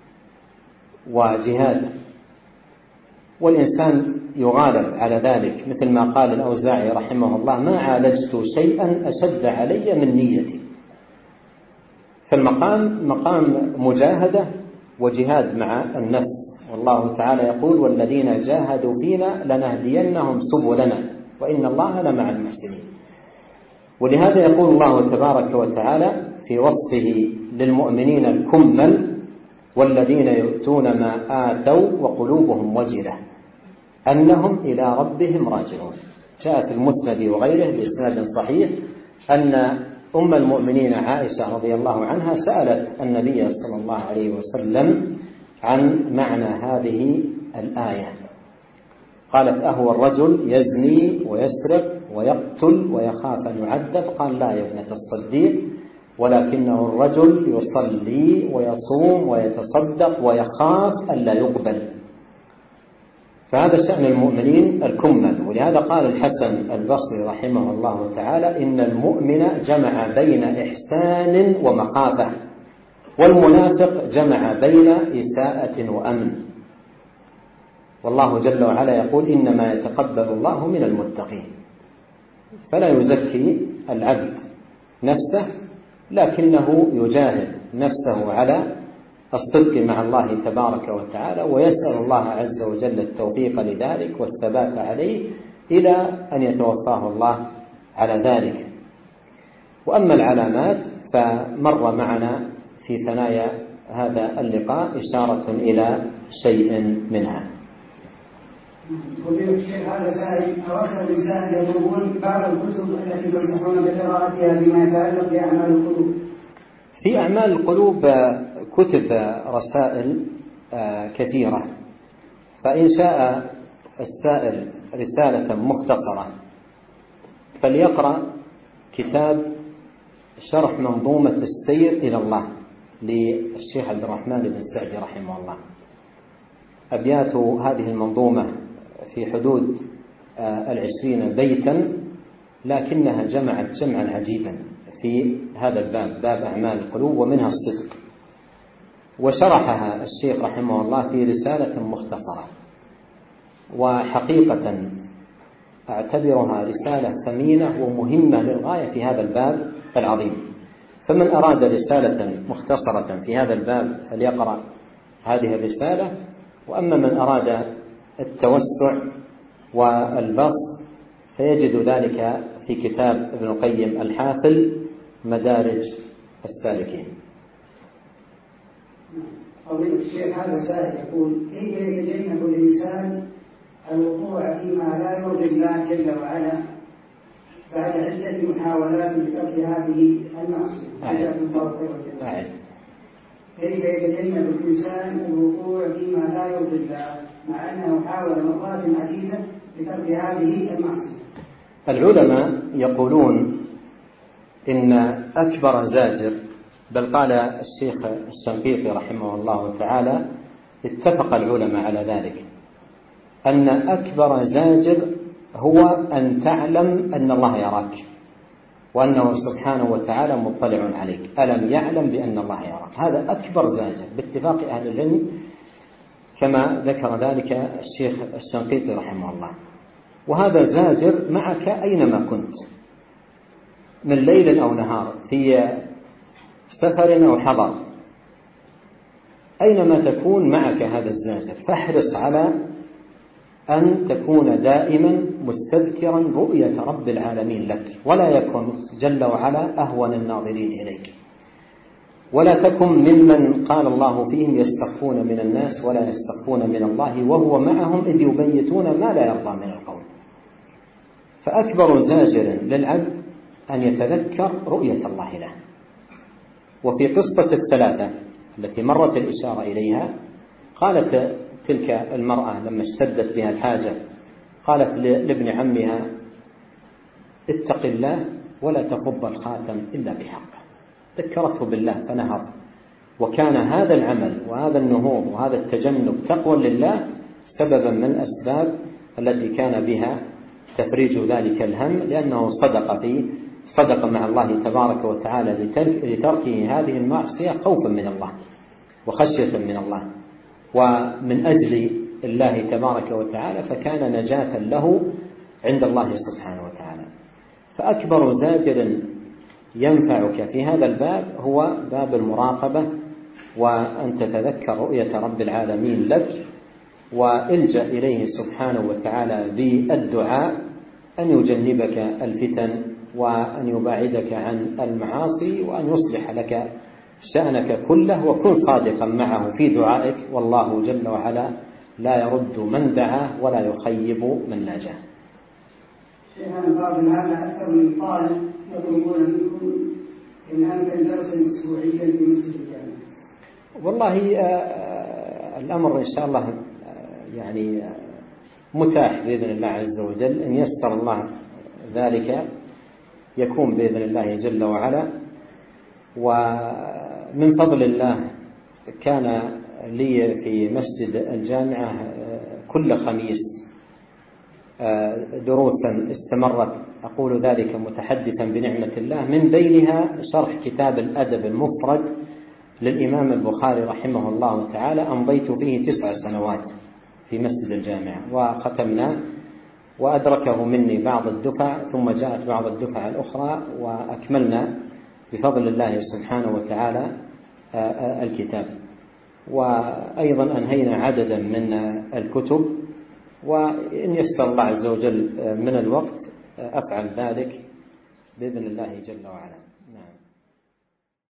وجهاد، والإنسان يغالب على ذلك، مثل ما قال الأوزاعي رحمه الله ما عالجت شيئا أشد علي من نيتي. فالمقام مقام مجاهدة وجهاد مع النفس. والله تعالى يقول والذين جاهدوا فينا لنهدينهم سبلنا وإن الله لمع المحسنين. ولهذا يقول الله تبارك وتعالى في وصفه للمؤمنين الكمل والذين يؤتون ما آتوا وقلوبهم وجلة أنهم إلى ربهم راجعون. جاء في المسند وغيره بإسناد صحيح أن أم المؤمنين عائشة رضي الله عنها سألت النبي صلى الله عليه وسلم عن معنى هذه الآية، قالت: أهو الرجل يزني ويسرق ويقتل ويخاف أن يعذب؟ قال: لا يا ابنة الصديق، ولكنه الرجل يصلي ويصوم ويتصدق ويخاف ألا يقبل. فهذا شأن المؤمنين الكمل. ولهذا قال الحسن البصري رحمه الله تعالى: إن المؤمن جمع بين إحسان ومخافة، والمنافق جمع بين إساءة وأمن. والله جل وعلا يقول: إنما يتقبل الله من المتقين. فلا يزكي العبد نفسه، لكنه يجاهد نفسه على الصدق مع الله تبارك وتعالى، ويسأل الله عز وجل التوفيق لذلك والثبات عليه إلى أن يتوفاه الله على ذلك. وأما العلامات فمر معنا في ثنايا هذا اللقاء إشارة إلى شيء منها. فضيلة الشيخ، هذا سائل: أواخر النساء يطلبون بعض الكتب التي تنصحون بقراءتها فيما يتعلق بأعمال القلوب. في أعمال القلوب كتب رسائل كثيرة، فإن شاء السائل رسالة مختصرة فليقرأ كتاب شرح منظومة السير إلى الله للشيخ عبد الرحمن بن سعدي رحمه الله. أبيات هذه المنظومة في حدود العشرين بيتا، لكنها جمعت جمعا عجيبا في هذا الباب، باب أعمال القلوب، ومنها الصدق. وشرحها الشيخ رحمه الله في رسالة مختصرة، وحقيقة أعتبرها رسالة ثمينة ومهمة للغاية في هذا الباب العظيم. فمن أراد رسالة مختصرة في هذا الباب فليقرأ هذه الرسالة. وأما من أراد التوسع والبسط فيجد ذلك في كتاب ابن القيم الحافل مدارج السالكين. فضيلة الشيخ، هذا سائل يقول: كيف يتجنب الإنسان الوقوع فيما لا يرضي الله جل وعلا بعد عدة محاولات لترك هذه المعصية؟ كيف يتجنب الإنسان الوقوع فيما لا يرضي الله مع أنه حاول مرات عديدة لترك هذه المعصية؟ العلماء يقولون إن أكبر زاجر، بل قال الشيخ الشنقيطي رحمه الله تعالى: اتفق العلماء على ذلك، أن أكبر زاجر هو أن تعلم أن الله يراك، وأنه سبحانه وتعالى مطلع عليك. ألم يعلم بأن الله يراك؟ هذا أكبر زاجر باتفاق أهل العلم، كما ذكر ذلك الشيخ الشنقيطي رحمه الله. وهذا زاجر معك أينما كنت، من ليل أو نهار، في سفر أو حضر، أينما تكون معك هذا الزاجر. فاحرص على أن تكون دائما مستذكرا رؤية رب العالمين لك، ولا يكن جل وعلا أهون الناظرين إليك، ولا تكن ممن قال الله فيهم: يستخفون من الناس ولا يستخفون من الله وهو معهم إذ يبيتون ما لا يرضى من القول. فأكبر زاجر للعبد أن يتذكر رؤية الله له. وفي قصة الثلاثة التي مرت الإشارة إليها، قالت تلك المرأة لما اشتدت بها الحاجة، قالت لابن عمها: اتق الله ولا تفض الخاتم إلا بحقه. ذكرته بالله فنهض. وكان هذا العمل وهذا النهوض وهذا التجنب تقوى لله سببا من الأسباب التي كان بها تفريج ذلك الهم، لأنه صدق في صدق مع الله تبارك وتعالى لتركه هذه المعصية خوفا من الله وخشية من الله ومن أجل الله تبارك وتعالى، فكان نجاة له عند الله سبحانه وتعالى. فأكبر زاجر ينفعك في هذا الباب هو باب المراقبة، وأن تتذكر رؤية رب العالمين لك، والجأ إليه سبحانه وتعالى بالدعاء أن يجنبك الفتن وأن يباعدك عن المعاصي وأن يصلح لك شأنك كله، وكن صادقا معه في دعائك، والله جل وعلا لا يرد من دعاه ولا يخيب من ناجاه. شيخنا بعض هذا أكثر من طالب يطلبون منكم إن أمكن درسا أسبوعيا في مسجد الجامع. والله آه الأمر إن شاء الله آه يعني آه متاح بإذن الله عز وجل، إن يسر الله ذلك يكون بإذن الله جل وعلا. ومن فضل الله كان لي في مسجد الجامعة كل خميس دروسا استمرت، أقول ذلك متحدثا بنعمة الله، من بينها شرح كتاب الأدب المفرد للإمام البخاري رحمه الله تعالى، أمضيت فيه تسع سنوات في مسجد الجامعة وختمنا، وأدركه مني بعض الدفع، ثم جاءت بعض الدفع الأخرى وأكملنا بفضل الله سبحانه وتعالى الكتاب. وأيضا أنهينا عددا من الكتب، وإن يسر الله عز وجل من الوقت أفعل ذلك بإذن الله جل وعلا.